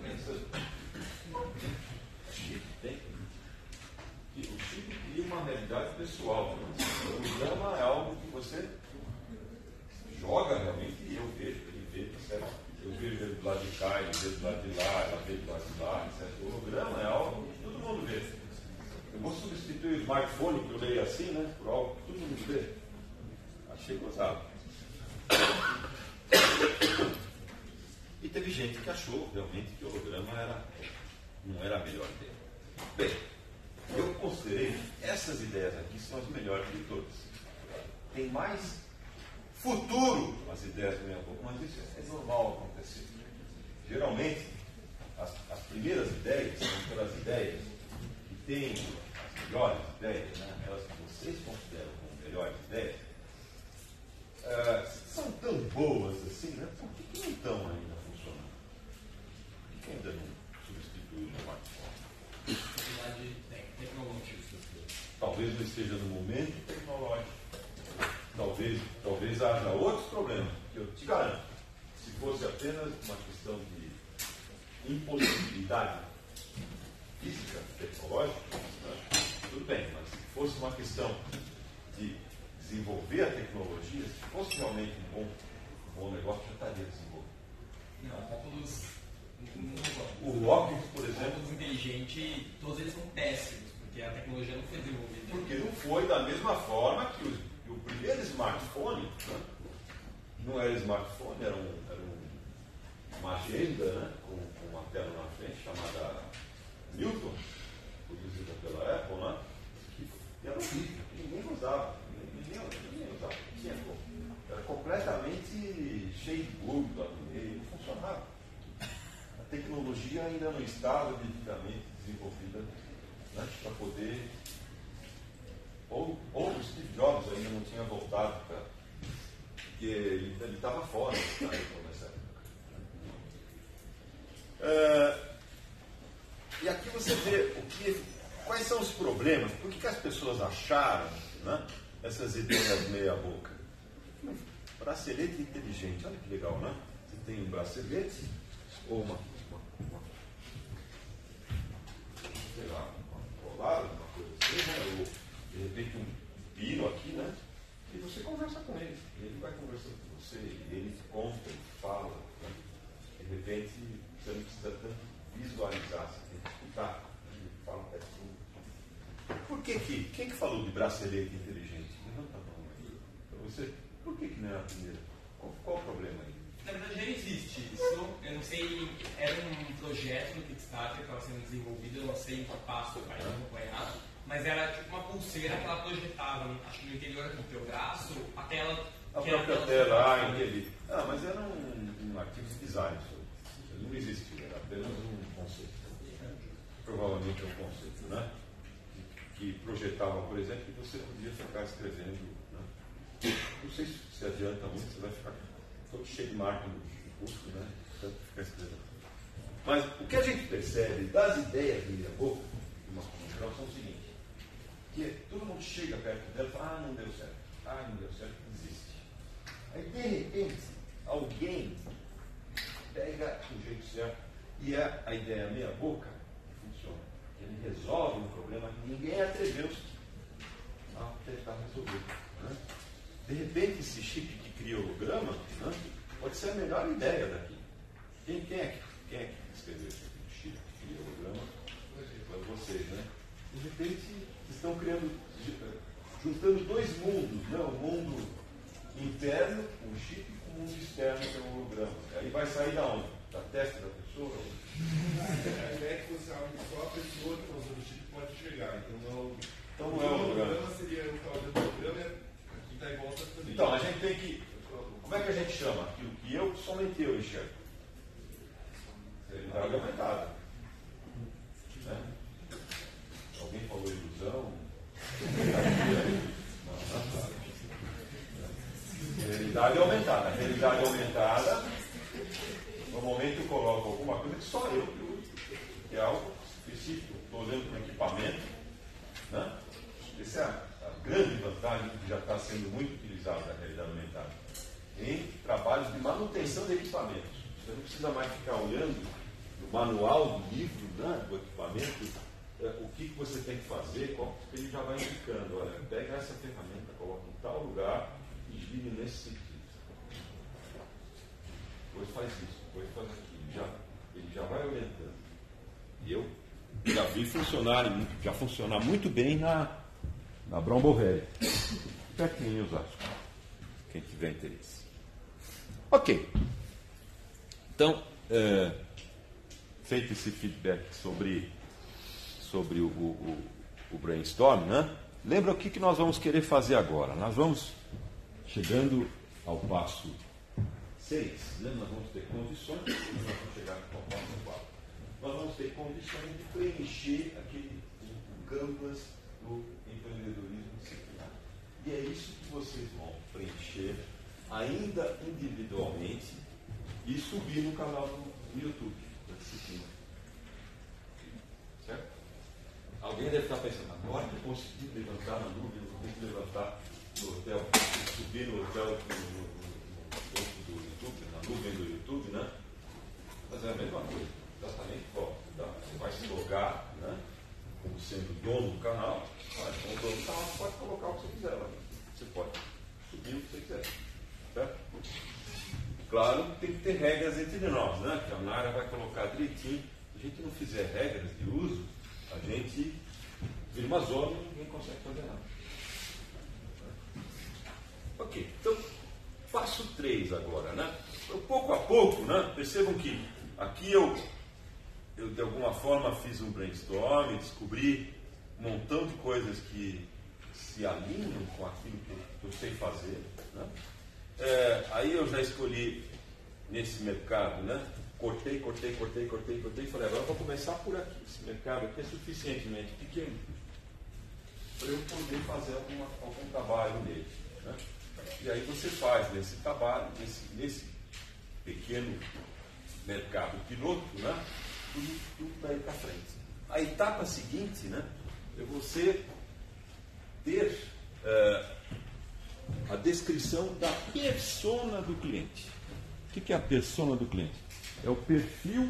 Speaker 1: Chip tem. O chip cria uma realidade pessoal. Né? O holograma é algo que você joga realmente e eu vejo, ele vê, certo? Eu vejo ele do lado de cá, ele vê do lado de lá, ela vê do lado de lá, certo? O holograma é algo que todo mundo vê. Eu vou substituir o smartphone, que eu leio assim, né? Por algo que todo mundo vê. Achei gozado. E teve gente que achou realmente que o holograma era, não era a melhor ideia. Bem, eu considerei essas ideias aqui são as melhores de todas. Tem mais futuro as ideias meia boca, mas isso é normal acontecer. Geralmente, as, as primeiras ideias são aquelas ideias que têm as melhores ideias, né? Elas que vocês consideram como melhores ideias, uh, são tão boas assim, né? Por que, que não estão ainda funcionando? Por que, que ainda não substituem o smartphone? Talvez não esteja no momento tecnológico. Talvez, talvez haja outros problemas, que eu te garanto. Se fosse apenas uma questão de impossibilidade física, tecnológica, né? Tudo bem, mas se fosse uma questão de desenvolver a tecnologia, se fosse realmente um bom, um bom negócio, já estaria desenvolvido.
Speaker 4: Não, óculos.
Speaker 1: O óculos, por exemplo.
Speaker 4: Óculos inteligente, todos eles são péssimos, porque a tecnologia não foi desenvolvida.
Speaker 1: Porque não foi da mesma forma que o, que o primeiro smartphone, né? Não era smartphone, era, um, era um, uma agenda, né? com, com uma tela na frente chamada Newton, produzida pela Apple, né? Que era horrível, que ninguém usava, ninguém, ninguém usava, tinha como. Era completamente cheio de bug lá no meio, não funcionava. A tecnologia ainda não estava devidamente desenvolvida, né? Para poder. Ou, ou o Steve Jobs ainda não tinha voltado para. Porque ele estava fora da Apple nessa época. É, e aqui você vê o que, quais são os problemas, por que, que as pessoas acharam, né, essas ideias meia boca. Bracelete inteligente, olha que legal, né? Você tem um bracelete ou uma, uma, uma sei lá, uma colada, uma coisa assim, né? Ou de repente um pino aqui, né? E você conversa com ele, ele vai conversando com você, ele te conta, ele fala, né? De repente você não precisa tanto visualizar, você tem que escutar, ele fala até tudo. Por que que, quem que falou de bracelete inteligente? Levanta a mão aí. Para você, por que que não é a primeira? Qual, qual o problema aí?
Speaker 4: Na verdade já existe isso, eu não sei, era um projeto no Kickstarter que estava sendo desenvolvido, eu não sei em que passo vai acompanhar, mas era tipo uma pulseira que ela projetava, acho que no interior aqui do teu braço, a tela...
Speaker 1: A
Speaker 4: que
Speaker 1: própria
Speaker 4: era
Speaker 1: tela, ah, entendi. Ah, mas era um, um artigo de design, isso não existia, era apenas um conceito. Provavelmente um conceito, né? Que, que projetava, por exemplo, que você podia ficar escrevendo, né? Não sei se, se adianta muito, você vai ficar todo cheio de marca no curso, né? Tanto ficar escrevendo. Mas o que a gente percebe das ideias de meia boca, de uma forma geral, são o seguinte, que todo mundo chega perto dela e fala, ah, não deu certo, ah, não deu certo, desiste. Aí, de repente, alguém pega o jeito certo e é a ideia meia boca que funciona. Ele resolve um problema que ninguém atreveu-se a tentar resolver. Né? De repente, esse chip que cria holograma, né, pode ser a melhor ideia daqui. Quem, quem, é, que, quem é que escreveu esse chip que cria holograma? Foi vocês, né? De repente, estão criando, juntando dois mundos, né? O mundo interno, o chip, e o mundo externo, que é o holograma. Aí vai sair da onde? Da testa da pessoa?
Speaker 2: A ideia é que você abre só a pessoa que está usando o chip pode chegar. Então não,
Speaker 1: então, não é o holograma.
Speaker 2: Seria o tal do holograma, aqui está em volta também.
Speaker 1: Então, a gente tem que. Como é que a gente chama aquilo que eu, somente eu enxergo? Realidade aumentada. Né? Alguém falou ilusão? Realidade aumentada. Realidade aumentada, normalmente eu coloco alguma coisa que só eu que uso, que é algo específico. Estou olhando para um equipamento. Né? Essa é a, a grande vantagem que já está sendo muito utilizada na realidade aumentada. Em trabalhos de manutenção de equipamentos. Você não precisa mais ficar olhando no manual do livro, né, do equipamento, é, o que, que você tem que fazer, qual, ele já vai indicando. Olha, pega essa ferramenta, coloca em tal lugar e gire nesse sentido. Depois faz isso, depois faz aquilo. Já, ele já vai orientando. E eu já vi funcionar, já funcionar muito bem na, na Brown Boveri. Pertinho em Osasco. Quem tiver interesse. Ok. Então, é, feito esse feedback sobre, sobre o, o, o brainstorm, né? Lembra o que, que nós vamos querer fazer agora? Nós vamos chegando ao passo seis. Lembra? Nós vamos ter condições. Nós vamos chegar ao passo quatro. Nós vamos ter condições de preencher aquele o canvas do empreendedorismo disciplinar. E é isso que vocês vão preencher ainda individualmente e subir no canal do YouTube da disciplina. Certo? Alguém deve estar pensando, agora que eu consegui levantar na nuvem, eu consegui levantar no hotel, subir no hotel no, no, no, do YouTube, na nuvem do YouTube, né? Mas é a mesma coisa, exatamente igual. Você vai se logar, né? Como sendo dono do canal, mas como dono do canal, você pode colocar o que você quiser lá. Você pode subir o que você quiser. Certo? Claro que tem que ter regras entre nós, né? Que a Nara vai colocar direitinho. Se a gente não fizer regras de uso, a gente vira uma zona e ninguém consegue fazer nada. Ok, então, passo três agora, né? Eu, pouco a pouco, né? Percebam que aqui eu, eu, de alguma forma, fiz um brainstorm, descobri um montão de coisas que se alinham com aquilo que eu sei fazer, né? É, aí eu já escolhi nesse mercado, né? Cortei, cortei, cortei, cortei, cortei e falei, agora eu vou começar por aqui. Esse mercado aqui é suficientemente pequeno para eu poder fazer alguma, algum trabalho nele, né? E aí você faz nesse trabalho, nesse, nesse pequeno mercado piloto, né? Tudo, tudo daí para frente. A etapa seguinte, né? É você ter uh, a descrição da persona do cliente. O que é a persona do cliente? É o perfil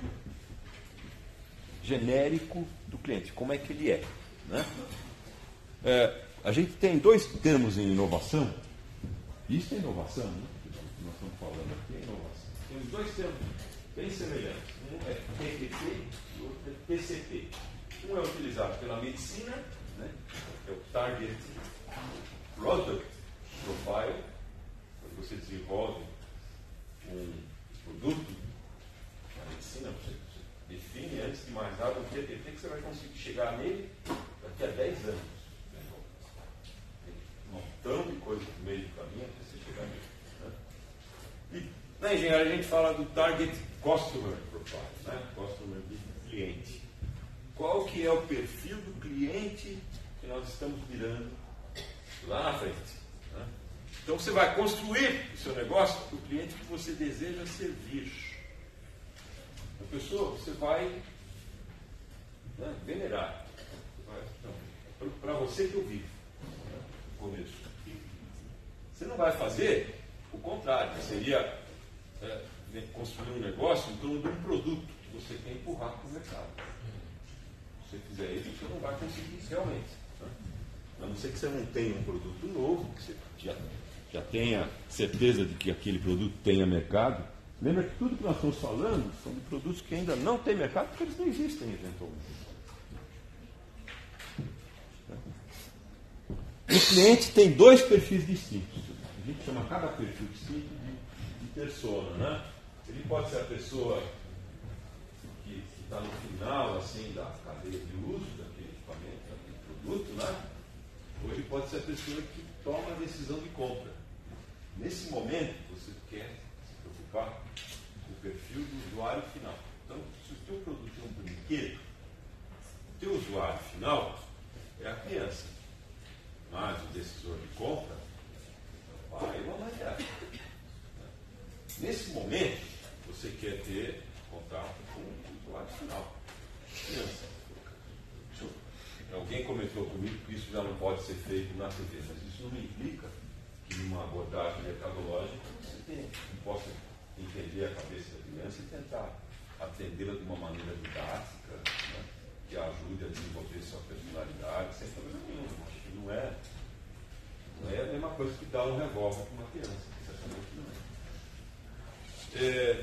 Speaker 1: genérico do cliente, como é que ele é, né? É, a gente tem dois termos em inovação. Isso é inovação, né? O que nós estamos falando aqui é inovação. Temos dois termos bem semelhantes. Um é P P P e o outro é P C P. Um é utilizado pela medicina, né? É o Target Product Profile, quando você desenvolve um produto na medicina, você define antes de mais nada o P P P que você vai conseguir chegar nele daqui a dez anos. Tem um montão de coisa no meio do caminho até você chegar nele. Né? E na engenharia a gente fala do Target Customer Profile, né? Customer de cliente. Qual que é o perfil do cliente que nós estamos virando lá na frente? Né? Então você vai construir o seu negócio para o cliente que você deseja servir. A pessoa, você vai, né, venerar. Para você que eu vivo, né, no começo. Você não vai fazer o contrário, seria é, construir um negócio em torno de um produto que você quer empurrar para o mercado. Se você fizer isso, você não vai conseguir isso realmente. Né? A não ser que você não tenha um produto novo, que você já, já tenha certeza de que aquele produto tenha mercado. Lembra que tudo que nós estamos falando são de produtos que ainda não têm mercado, porque eles não existem eventualmente. O cliente tem dois perfis distintos. A gente chama cada perfil distinto de, de persona, né? Ele pode ser a pessoa que está no final assim, da cadeia de uso daquele equipamento, daquele produto, né? Ou ele pode ser a pessoa que toma a decisão de compra. Nesse momento, você quer se preocupar com o perfil do usuário final. Então, se o teu produto é um brinquedo, o teu usuário final é a criança. Mas o decisor de compra é o pai ou a mãe dela. Nesse momento, você quer ter contato com o usuário final. Criança. Alguém comentou comigo que isso já não pode ser feito na T V, mas isso não implica que numa abordagem mercadológica você tem, possa entender a cabeça da criança e tentar atendê-la de uma maneira didática, né, que ajude a desenvolver sua personalidade, sem problema nenhum. Acho que não é, não é a mesma coisa que dar um revólver para uma criança, certamente não é. é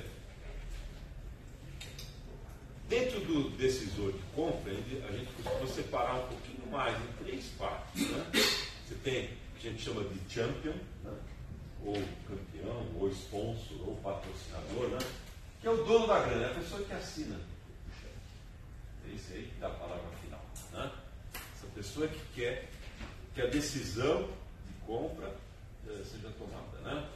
Speaker 1: dentro do decisor de compra, a gente costuma separar um pouquinho mais em três partes. Né? Você tem o que a gente chama de champion, né? Ou campeão, ou sponsor, ou patrocinador, né? Que é o dono da grana, é a pessoa que assina. É esse aí que dá a palavra final. Né? Essa pessoa que quer que a decisão de compra eh, seja tomada. Né?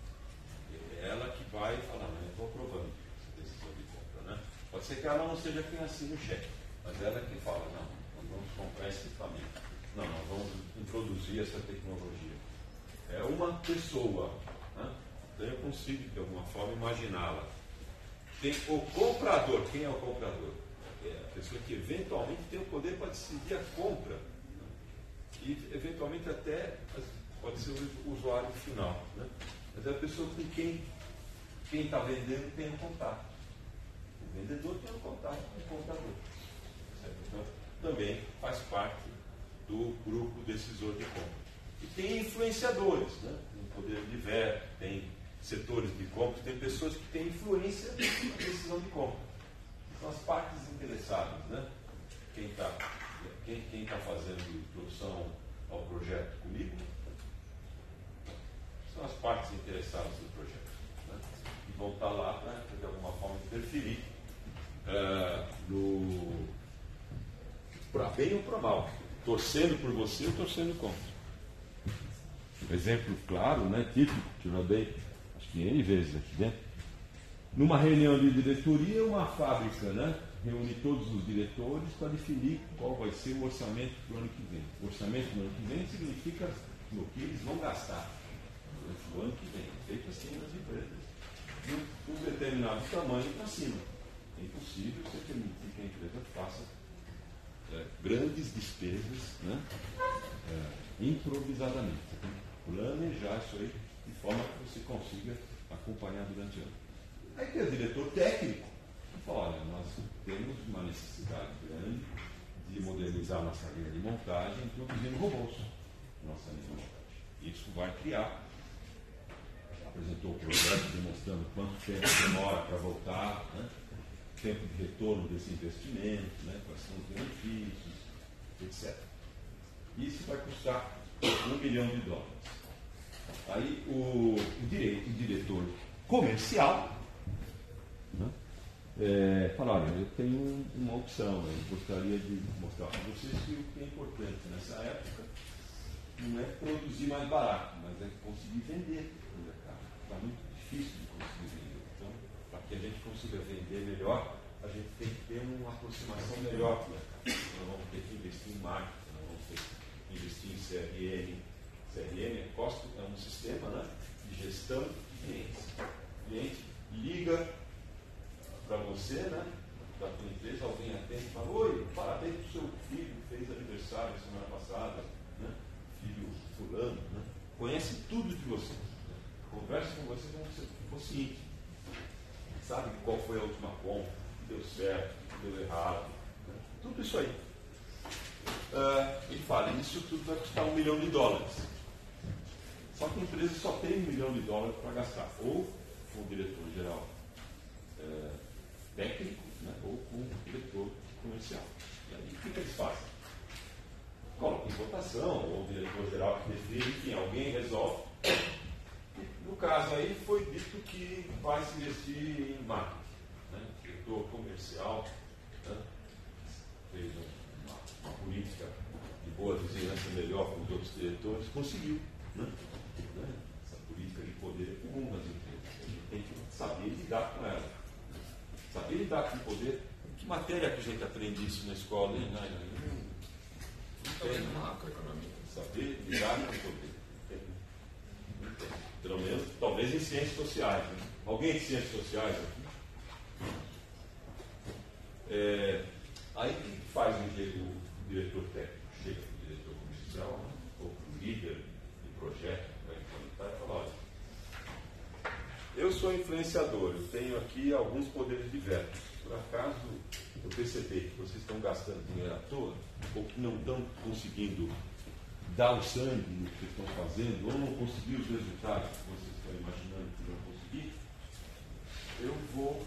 Speaker 1: É ela que vai falar, não, eu estou aprovando essa decisão de compra. Né? Pode ser que ela não seja quem assina o cheque, mas ela é que fala, não, nós vamos comprar esse equipamento. Não, nós vamos introduzir essa tecnologia. É uma pessoa. Né? Então eu consigo, de alguma forma, imaginá-la. Tem o comprador. Quem é o comprador? É a pessoa que eventualmente tem o poder para decidir a compra. Né? E eventualmente até pode ser o usuário final. Né? Mas é a pessoa com quem quem está vendendo tem um contato. O vendedor tem um contato com o comprador. Certo? Então, também faz parte do grupo decisor de compra. E tem influenciadores, né? Tem poder de veto, tem setores de compra, tem pessoas que têm influência na decisão de compra. São as partes interessadas, né? Quem está quem, quem tá fazendo introdução ao projeto comigo são as partes interessadas do projeto. Né? E vão estar lá para, de alguma forma, interferir uh, no para bem ou para mal. Torcendo por você ou torcendo contra. Um exemplo claro, né, típico, que eu já dei, acho que N vezes aqui dentro. Numa reunião de diretoria, uma fábrica, né, reúne todos os diretores para definir qual vai ser o orçamento para o ano que vem. O orçamento do ano que vem significa o que eles vão gastar no ano que vem, feito assim nas empresas. De um determinado tamanho para cima. É impossível você permitir que a empresa faça é, grandes despesas, né, é, improvisadamente. Você tem que planejar isso aí de forma que você consiga acompanhar durante o ano. Aí tem o diretor técnico que fala, olha, nós temos uma necessidade grande de modernizar a nossa linha de montagem introduzindo robôs na nossa linha de montagem. Isso vai criar, apresentou o projeto demonstrando quanto tempo demora para voltar, né? Tempo de retorno desse investimento, né? Quais são os benefícios, etcétera. Isso vai custar um milhão de dólares. Aí o, o, direito, o diretor comercial, né, é, fala, olha, eu tenho uma opção, eu gostaria de mostrar para vocês que o que é importante nessa época não é produzir mais barato, mas é conseguir vender no mercado. Está muito difícil de conseguir vender. Então, para que a gente consiga vender melhor, a gente tem que ter uma aproximação melhor do mercado. Nós vamos ter que investir em marketing, nós vamos ter que investir em C R M. C R M é, costo, é um sistema, né, de gestão de clientes. O cliente liga para você, né, aniversário semana passada, né? Filho fulano, né? Conhece tudo de você. Conversa com você como se fosse íntimo. Sabe qual foi a última compra, o que deu certo, o que deu errado, né? Tudo isso aí. Uh, ele fala, isso tudo vai custar um milhão de dólares. Só que a empresa só tem um milhão de dólares para gastar, ou com o diretor-geral uh, técnico, né? Ou com o diretor comercial. E aí, o que, que eles fazem? Colocam em votação, ou o diretor-geral que define, enfim, alguém resolve. E, no caso aí, foi dito que vai se investir em marketing. Né? O diretor comercial, né? Fez uma, uma política de boa vizinhança melhor com os outros diretores, conseguiu. Né? Né? Essa política de poder é comum nas empresas. A gente tem que saber lidar com ela. Saber lidar com o poder. Que matéria que a gente aprende isso na escola, hein? Não, não, não tem. Saber lidar com o poder. Não tem. Pelo menos, talvez em ciências sociais. Né? Alguém de ciências sociais aqui? É, aí o que faz o, o diretor técnico? Chega para o diretor comercial, né? Ou para o líder de projeto, vai implementar e fala, olha, eu sou influenciador, eu tenho aqui alguns poderes de veto. Por acaso eu percebi que vocês estão gastando dinheiro à toa, ou que não estão conseguindo dar o sangue no que vocês estão fazendo, ou não conseguir os resultados que vocês estão imaginando que vão conseguir, eu vou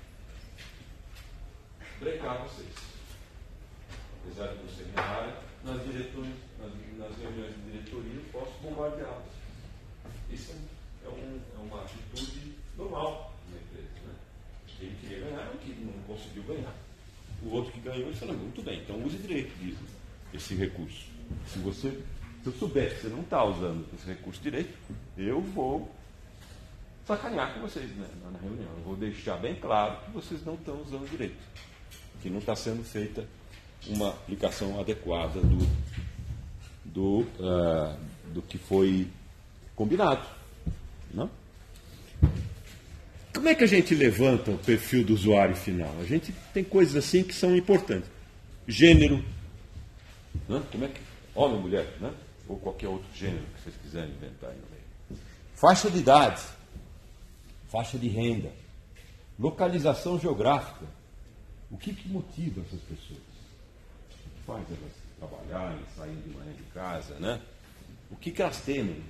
Speaker 1: brecar vocês. Apesar de não ser minha área, nas, diretores, nas, nas reuniões de diretoria eu posso bombardeá-los. Isso é, um, é uma atitude normal na empresa. Né? Ele queria ganhar, mas que não conseguiu ganhar. O outro que ganhou, ele falou, muito bem, então use direito esse recurso. Se você, se eu souber que você não está usando esse recurso direito, eu vou sacanear com vocês, né, na reunião. Eu vou deixar bem claro que vocês não estão usando direito, que não está sendo feita uma aplicação adequada do, do, uh, do que foi combinado. Não? Como é que a gente levanta o perfil do usuário final? A gente tem coisas assim que são importantes. Gênero, né? Como é que, homem, mulher, né? Ou qualquer outro gênero que vocês quiserem inventar aí no meio. Faixa de idade, faixa de renda, localização geográfica. O que, que motiva essas pessoas? O que faz elas trabalharem, saírem de manhã de casa, né? O que, que elas temem?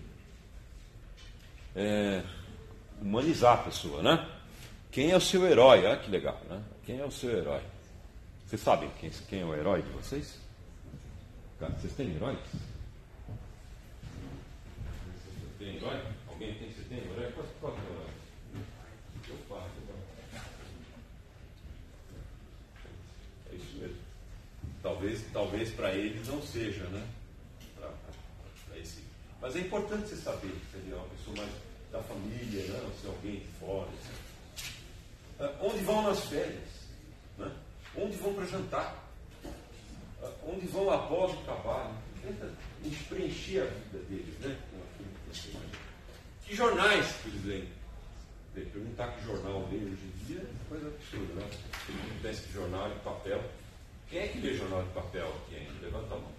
Speaker 1: É, humanizar a pessoa, né? Quem é o seu herói? Olha que legal, né? Quem é o seu herói? Vocês sabem quem, quem é o herói de vocês? Vocês têm heróis? Vocês têm herói? Alguém tem? Você tem herói? Qual, qual é o herói? Seu pai, seu pai. É isso mesmo. Talvez, talvez para eles não seja, né? Pra, pra esse. Mas é importante você saber se ele é uma pessoa mais da família, né? Ou se é alguém de fora. Assim. Ah, onde vão nas férias? Né? Onde vão para jantar? Ah, onde vão após o trabalho? Tenta preencher a vida deles, né? Com aquilo que você imagina. Que jornais que eles leem? Perguntar que jornal lê hoje em dia é coisa absurda, né? Se não tem esse jornal de papel. Quem é que lê jornal de papel aqui ainda? Levanta a mão.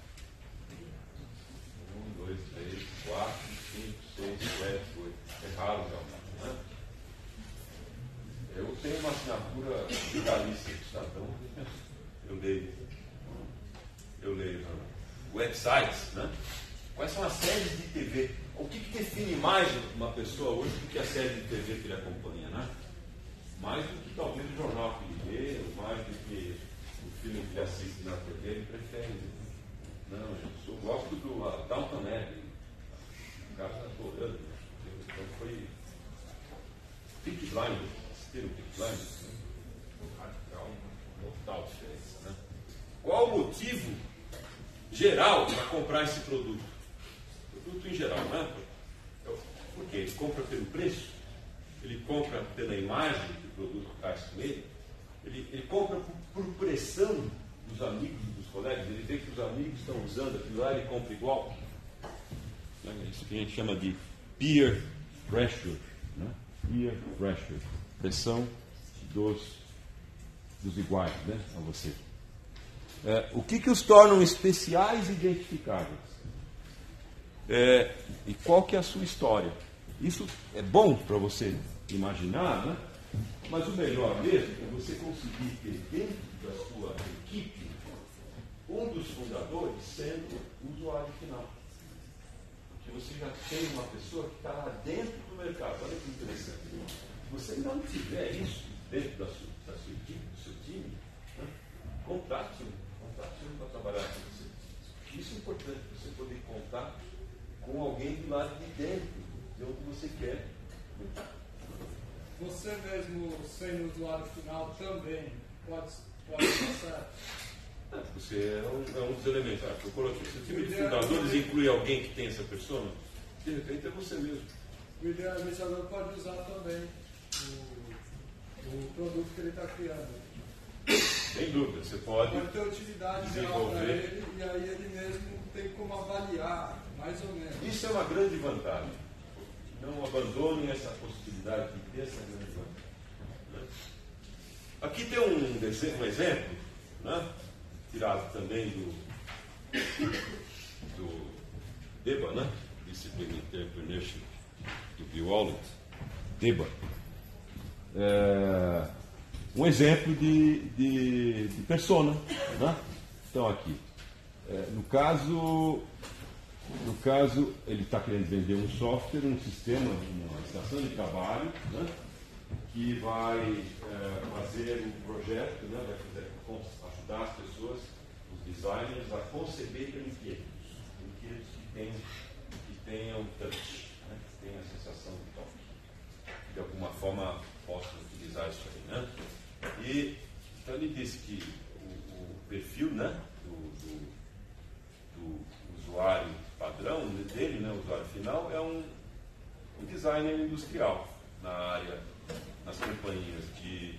Speaker 1: Um, dois, três, quatro, cinco, seis, sete, oito. É raro realmente, né? Eu tenho uma assinatura vitalícia do Estadão. Eu leio. Eu leio websites, né? Quais são as séries de T V? O que, que define mais uma pessoa hoje do que a série de T V que ele acompanha, né? Mais do que talvez o jornal que ele lê, mais do que o filme que ele assiste na T V, ele prefere. Não, eu sou, gosto do uh, Downton Abbey. O cara está adorando. Então foi Peaky Blinders. Assistiram o Peaky Blinders? Radical, uma total diferença, né? Qual o motivo geral para comprar esse produto? Produto em geral, né? Por quê? Ele compra pelo preço? Ele compra pela imagem que o produto traz com ele? Ele, ele compra por, por pressão dos amigos e dos colegas? Ele vê que os amigos estão usando aquilo lá, ele compra igual? Isso que a gente chama de peer pressure, né? Peer pressure, pressão dos, dos iguais, né? A você. É, o que, que os tornam especiais e identificáveis? É, e qual que é a sua história? Isso é bom para você imaginar, né? Mas o melhor mesmo é você conseguir ter dentro da sua equipe um dos fundadores sendo o usuário final. Porque você já tem uma pessoa que está lá dentro do mercado. Olha que interessante. Se você não tiver isso dentro da sua, da sua equipe, do seu time, né? contrate um, contrate um para trabalhar com você. Isso é importante, você poder contar com alguém do lado de dentro, de onde você quer.
Speaker 3: Você mesmo, sendo usuário final, também pode, pode passar.
Speaker 1: Você é um, é um dos elementos. Ah, eu coloquei, se o time de fundadores inclui alguém que tem essa persona, de repente é você mesmo.
Speaker 3: O idealizador pode usar também o, o produto que ele está criando.
Speaker 1: Sem dúvida, você pode,
Speaker 3: pode ter utilidade geral para ele, e aí ele mesmo tem como avaliar, mais ou menos.
Speaker 1: Isso é uma grande vantagem. Não abandonem essa possibilidade de ter essa grande vantagem. Aqui tem um, um exemplo, né? Tirado também do, do Deba, né? Discipline Entrepreneurship, do Bill Wallet. Deba. É, um exemplo de, de, de persona, né? Então aqui, é, no caso, no caso ele está querendo vender um software, um sistema, uma estação de trabalho, né? Que vai é, fazer um projeto, né? Vai fazer ajudar as pessoas, os designers, a conceber brinquedos, brinquedos que tenham, que tenham touch, né? Que tenham a sensação de toque. De alguma forma possam utilizar isso aí, né? E então ele disse que o, o perfil, né? do, do, do usuário padrão dele, né? O usuário final, é um, um designer industrial na área, nas companhias de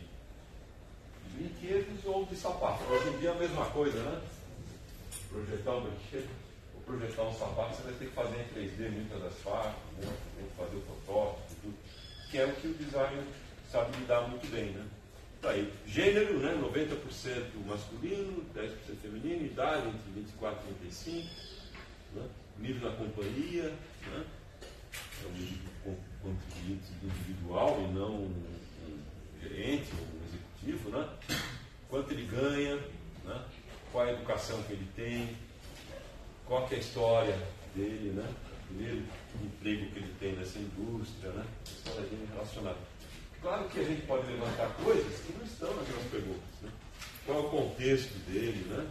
Speaker 1: brinquedos ou de sapato. Hoje em dia é a mesma coisa, né? Projetar um brinquedo ou projetar um sapato, você vai ter que fazer em três D muitas das partes, né? Tem que fazer o protótipo, tudo, que é o que o designer sabe lidar muito bem, né? Tá aí, gênero, né? noventa por cento masculino, dez por cento feminino, idade entre vinte e quatro e trinta e cinco, né? Nível da companhia, né? É um nível contribuinte individual e não um, um gerente ou um executivo, né? Quanto ele ganha, né? Qual a educação que ele tem, qual que é a história dele, né? O primeiro emprego que ele tem nessa indústria, né? A história dele relacionada. Claro que a gente pode levantar coisas que não estão naquelas perguntas, né? Qual é o contexto dele, né?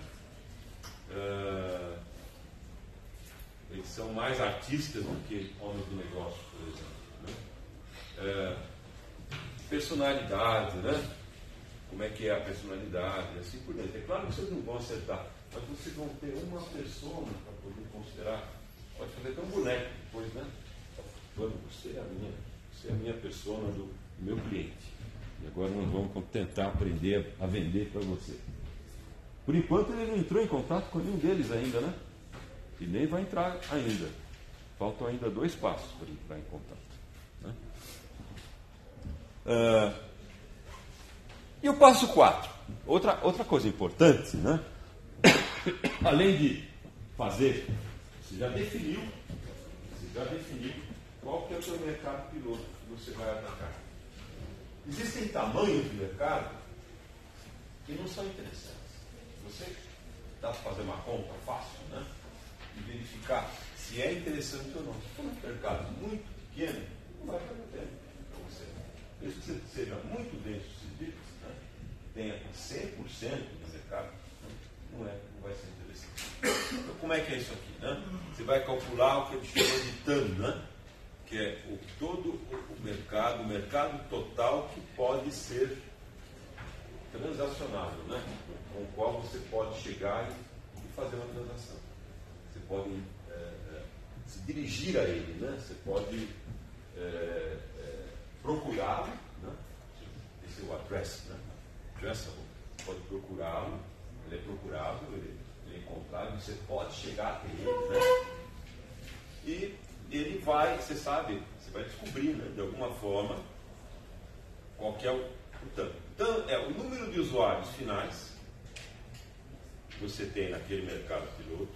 Speaker 1: Uh, eles são mais artistas do que homens do negócio, por exemplo, né? Uh, personalidade, né? Como é que é a personalidade, assim por diante. É claro que vocês não vão acertar, mas vocês vão ter uma pessoa para poder considerar. Pode fazer até um boneco depois, né? Vamos, você é a minha, você é a minha persona do meu cliente. E agora nós vamos tentar aprender a vender para você. Por enquanto ele não entrou em contato com nenhum deles ainda, né? E nem vai entrar ainda. Faltam ainda dois passos para entrar em contato, né? Uh, e o passo quatro. Outra, outra coisa importante, né? Além de fazer, você já definiu, você já definiu qual que é o seu mercado piloto que você vai atacar. Existem tamanhos de mercado que não são interessantes. Você dá para fazer uma conta fácil, né? E verificar se é interessante ou não. Se for um mercado muito pequeno, não vai valer a pena para você. Mesmo que você seja muito bem sucedido, né? Tenha cem por cento do mercado, né? não, é, não vai ser interessante. Então, como é que é isso aqui, né? Você vai calcular o que a gente chama de T A M, né? Que é o, todo o mercado, o mercado total que pode ser transacionável, né? Com o qual você pode chegar e fazer uma transação. Você pode é, é, se dirigir a ele, né? Você pode é, é, procurá-lo, né? Esse é o address, né? Addressable. Você pode procurá-lo, ele é procurado, ele, ele é encontrado, você pode chegar até ele, né? E ele vai, você sabe, você vai descobrir, né, de alguma forma, qual que é o, o T A M. Então, é o número de usuários finais que você tem naquele mercado piloto,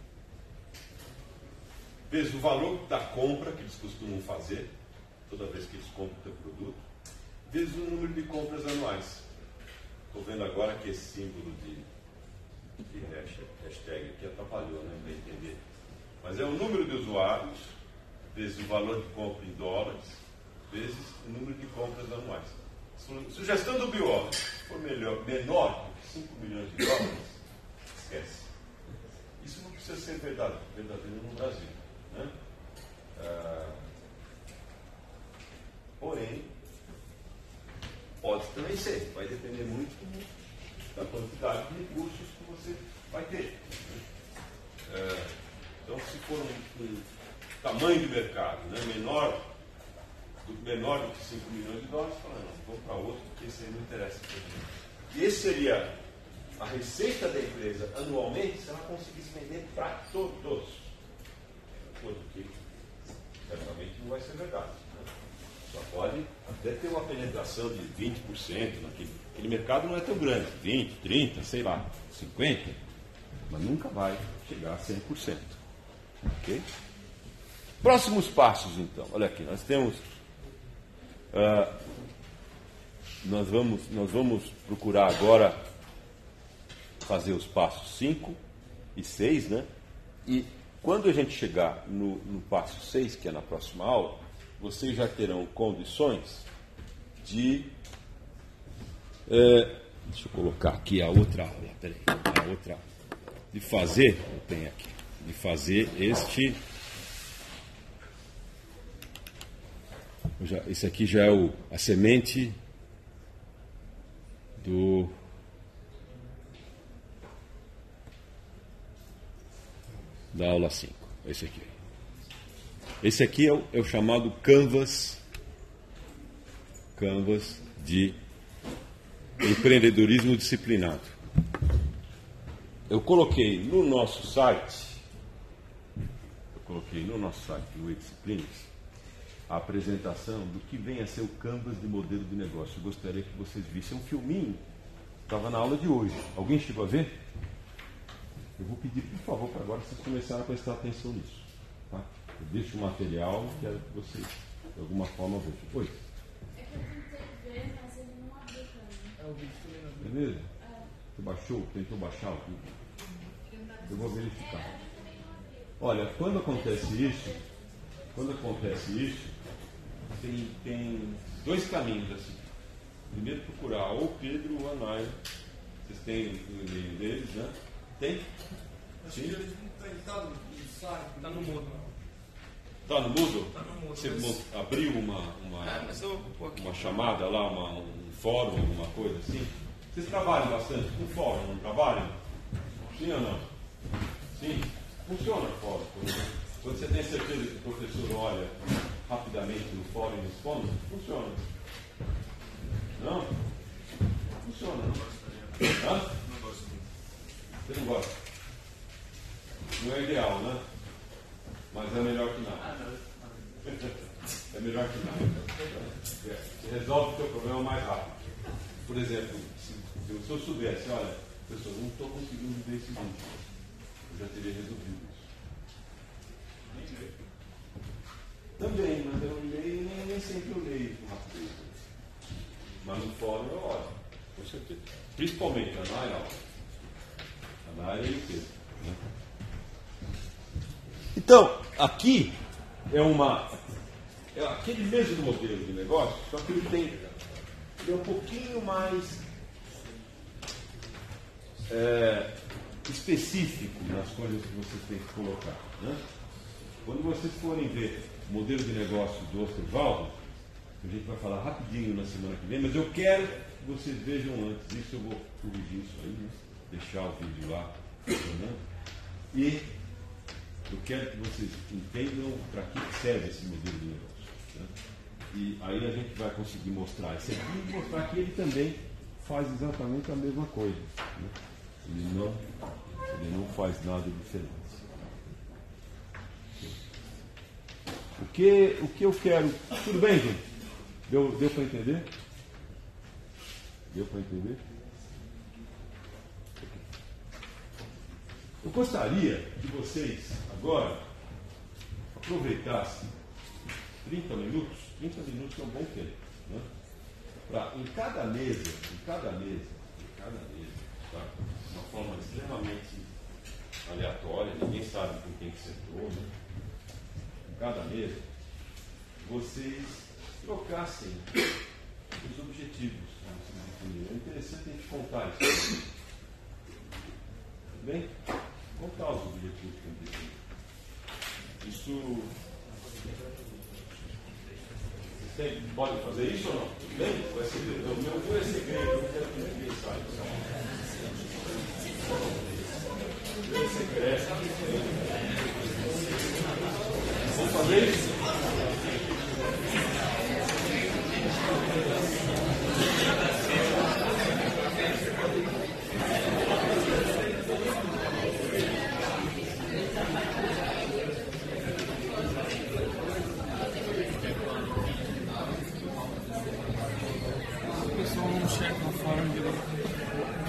Speaker 1: vezes o valor da compra que eles costumam fazer, toda vez que eles compram o teu produto, vezes o número de compras anuais. Estou vendo agora que esse símbolo de, de hashtag, hashtag aqui atrapalhou, né, para entender. Mas é o número de usuários, vezes o valor de compra em dólares, vezes o número de compras anuais. Sugestão do biólogo, se for melhor, menor que cinco milhões de dólares, esquece. Isso não precisa ser verdade, verdadeiro no Brasil. Né? Ah, porém, pode também ser, vai depender muito da quantidade de recursos que você vai ter. Ah, então, se for um, um tamanho de mercado, né, menor, do, menor do que cinco milhões de dólares, fala, não, vou para outro, porque esse aí não interessa para mim. E esse seria a receita da empresa anualmente, se ela conseguisse vender para todos. Coisa que certamente não vai ser verdade. Né? Só pode até ter uma penetração de vinte por cento naquele. Aquele mercado não é tão grande, vinte, trinta, sei lá, cinquenta por cento, mas nunca vai chegar a cem por cento. Ok? Próximos passos, então. Olha aqui, nós temos. Uh, nós, vamos, nós vamos procurar agora fazer os passos cinco e seis, né? E quando a gente chegar no, no passo seis, que é na próxima aula, vocês já terão condições de. É, deixa eu colocar aqui a outra aula, peraí, a outra. De fazer, eu tenho aqui, de fazer este. Já, esse aqui já é o, a semente do. Da aula cinco. Esse aqui. Esse aqui é o, é o chamado Canvas. Canvas de empreendedorismo disciplinado. Eu coloquei no nosso site, eu coloquei no nosso site, no E-Disciplinas, a apresentação do que vem a ser o Canvas de modelo de negócio. Eu gostaria que vocês vissem um filminho. Estava na aula de hoje. Alguém chegou a ver? Eu vou pedir, por favor, para agora vocês começarem a prestar atenção nisso. Tá? Eu deixo o material, quero que vocês, de alguma forma, vejam. Oi.
Speaker 5: É que eu tentei ver, mas ele não abriu para mim.
Speaker 3: É o vídeo que ele não
Speaker 1: É mesmo? Você baixou? Tentou baixar o vídeo? Eu vou verificar. Olha, quando acontece isso, quando acontece isso, tem, tem dois caminhos assim. Primeiro procurar ou o Pedro ou a Naila. Vocês têm o e-mail deles, né? Tem?
Speaker 3: Acho que eles não têm, tá no site.
Speaker 4: Tá no mudo.
Speaker 1: Tá no Moodle?
Speaker 4: Tá no mudo.
Speaker 1: Você
Speaker 4: mas-
Speaker 1: mo- abriu uma, uma,
Speaker 4: Ah, mas eu vou pôr aqui.
Speaker 1: uma chamada lá, uma, um fórum, alguma coisa assim? Vocês trabalham bastante com fórum, não trabalham? Sim ou não? Sim? Funciona o fórum. Quando você tem certeza que o professor olha rapidamente no fórum e responde, funciona. Não? Funciona, não? Hã? Você não gosta? Não é ideal, né? Mas é melhor que nada. É melhor que nada. Você resolve o seu problema mais rápido. Por exemplo, se, se eu soubesse, olha, pessoal, não estou conseguindo ver esse vídeo, eu já teria resolvido isso. Também, mas eu leio e nem, nem sempre eu leio com rapidez. Mas no fórum eu olho, com certeza. Principalmente a Naira. A Naira e o Pedro. Né? Então, aqui é uma. É aquele mesmo modelo de negócio, só que ele tem. Ele é um pouquinho mais é, específico nas coisas que vocês têm que colocar. Né? Quando vocês forem ver o modelo de negócio do Osterwalder, a gente vai falar rapidinho na semana que vem, mas eu quero que vocês vejam antes. Isso eu vou corrigir isso aí, né? Deixar o vídeo lá. Né? E eu quero que vocês entendam para que serve esse modelo de negócio. Né? E aí a gente vai conseguir mostrar esse aqui e mostrar que ele também faz exatamente a mesma coisa. Né? Ele, não, ele não faz nada diferente. O que, o que eu quero. Tudo bem, gente? Deu, deu para entender? Deu para entender? Eu gostaria que vocês agora aproveitassem trinta minutos, trinta minutos é um bom tempo, né? Para em cada mesa, em cada mesa, em cada mesa, tá? De uma forma extremamente aleatória, ninguém sabe com quem que sentou, né? Em cada mesa, vocês trocassem os objetivos. Né? É interessante a gente contar isso. Tudo bem? Contar os objetivos que a gente tem. Isso. Vocês têm, podem fazer isso ou não? Tudo bem? Vai ser, o meu voo é segredo, eu não quero que ninguém saiba. É secreto. Vamos fazer isso?
Speaker 3: O pessoal não checa fora direito.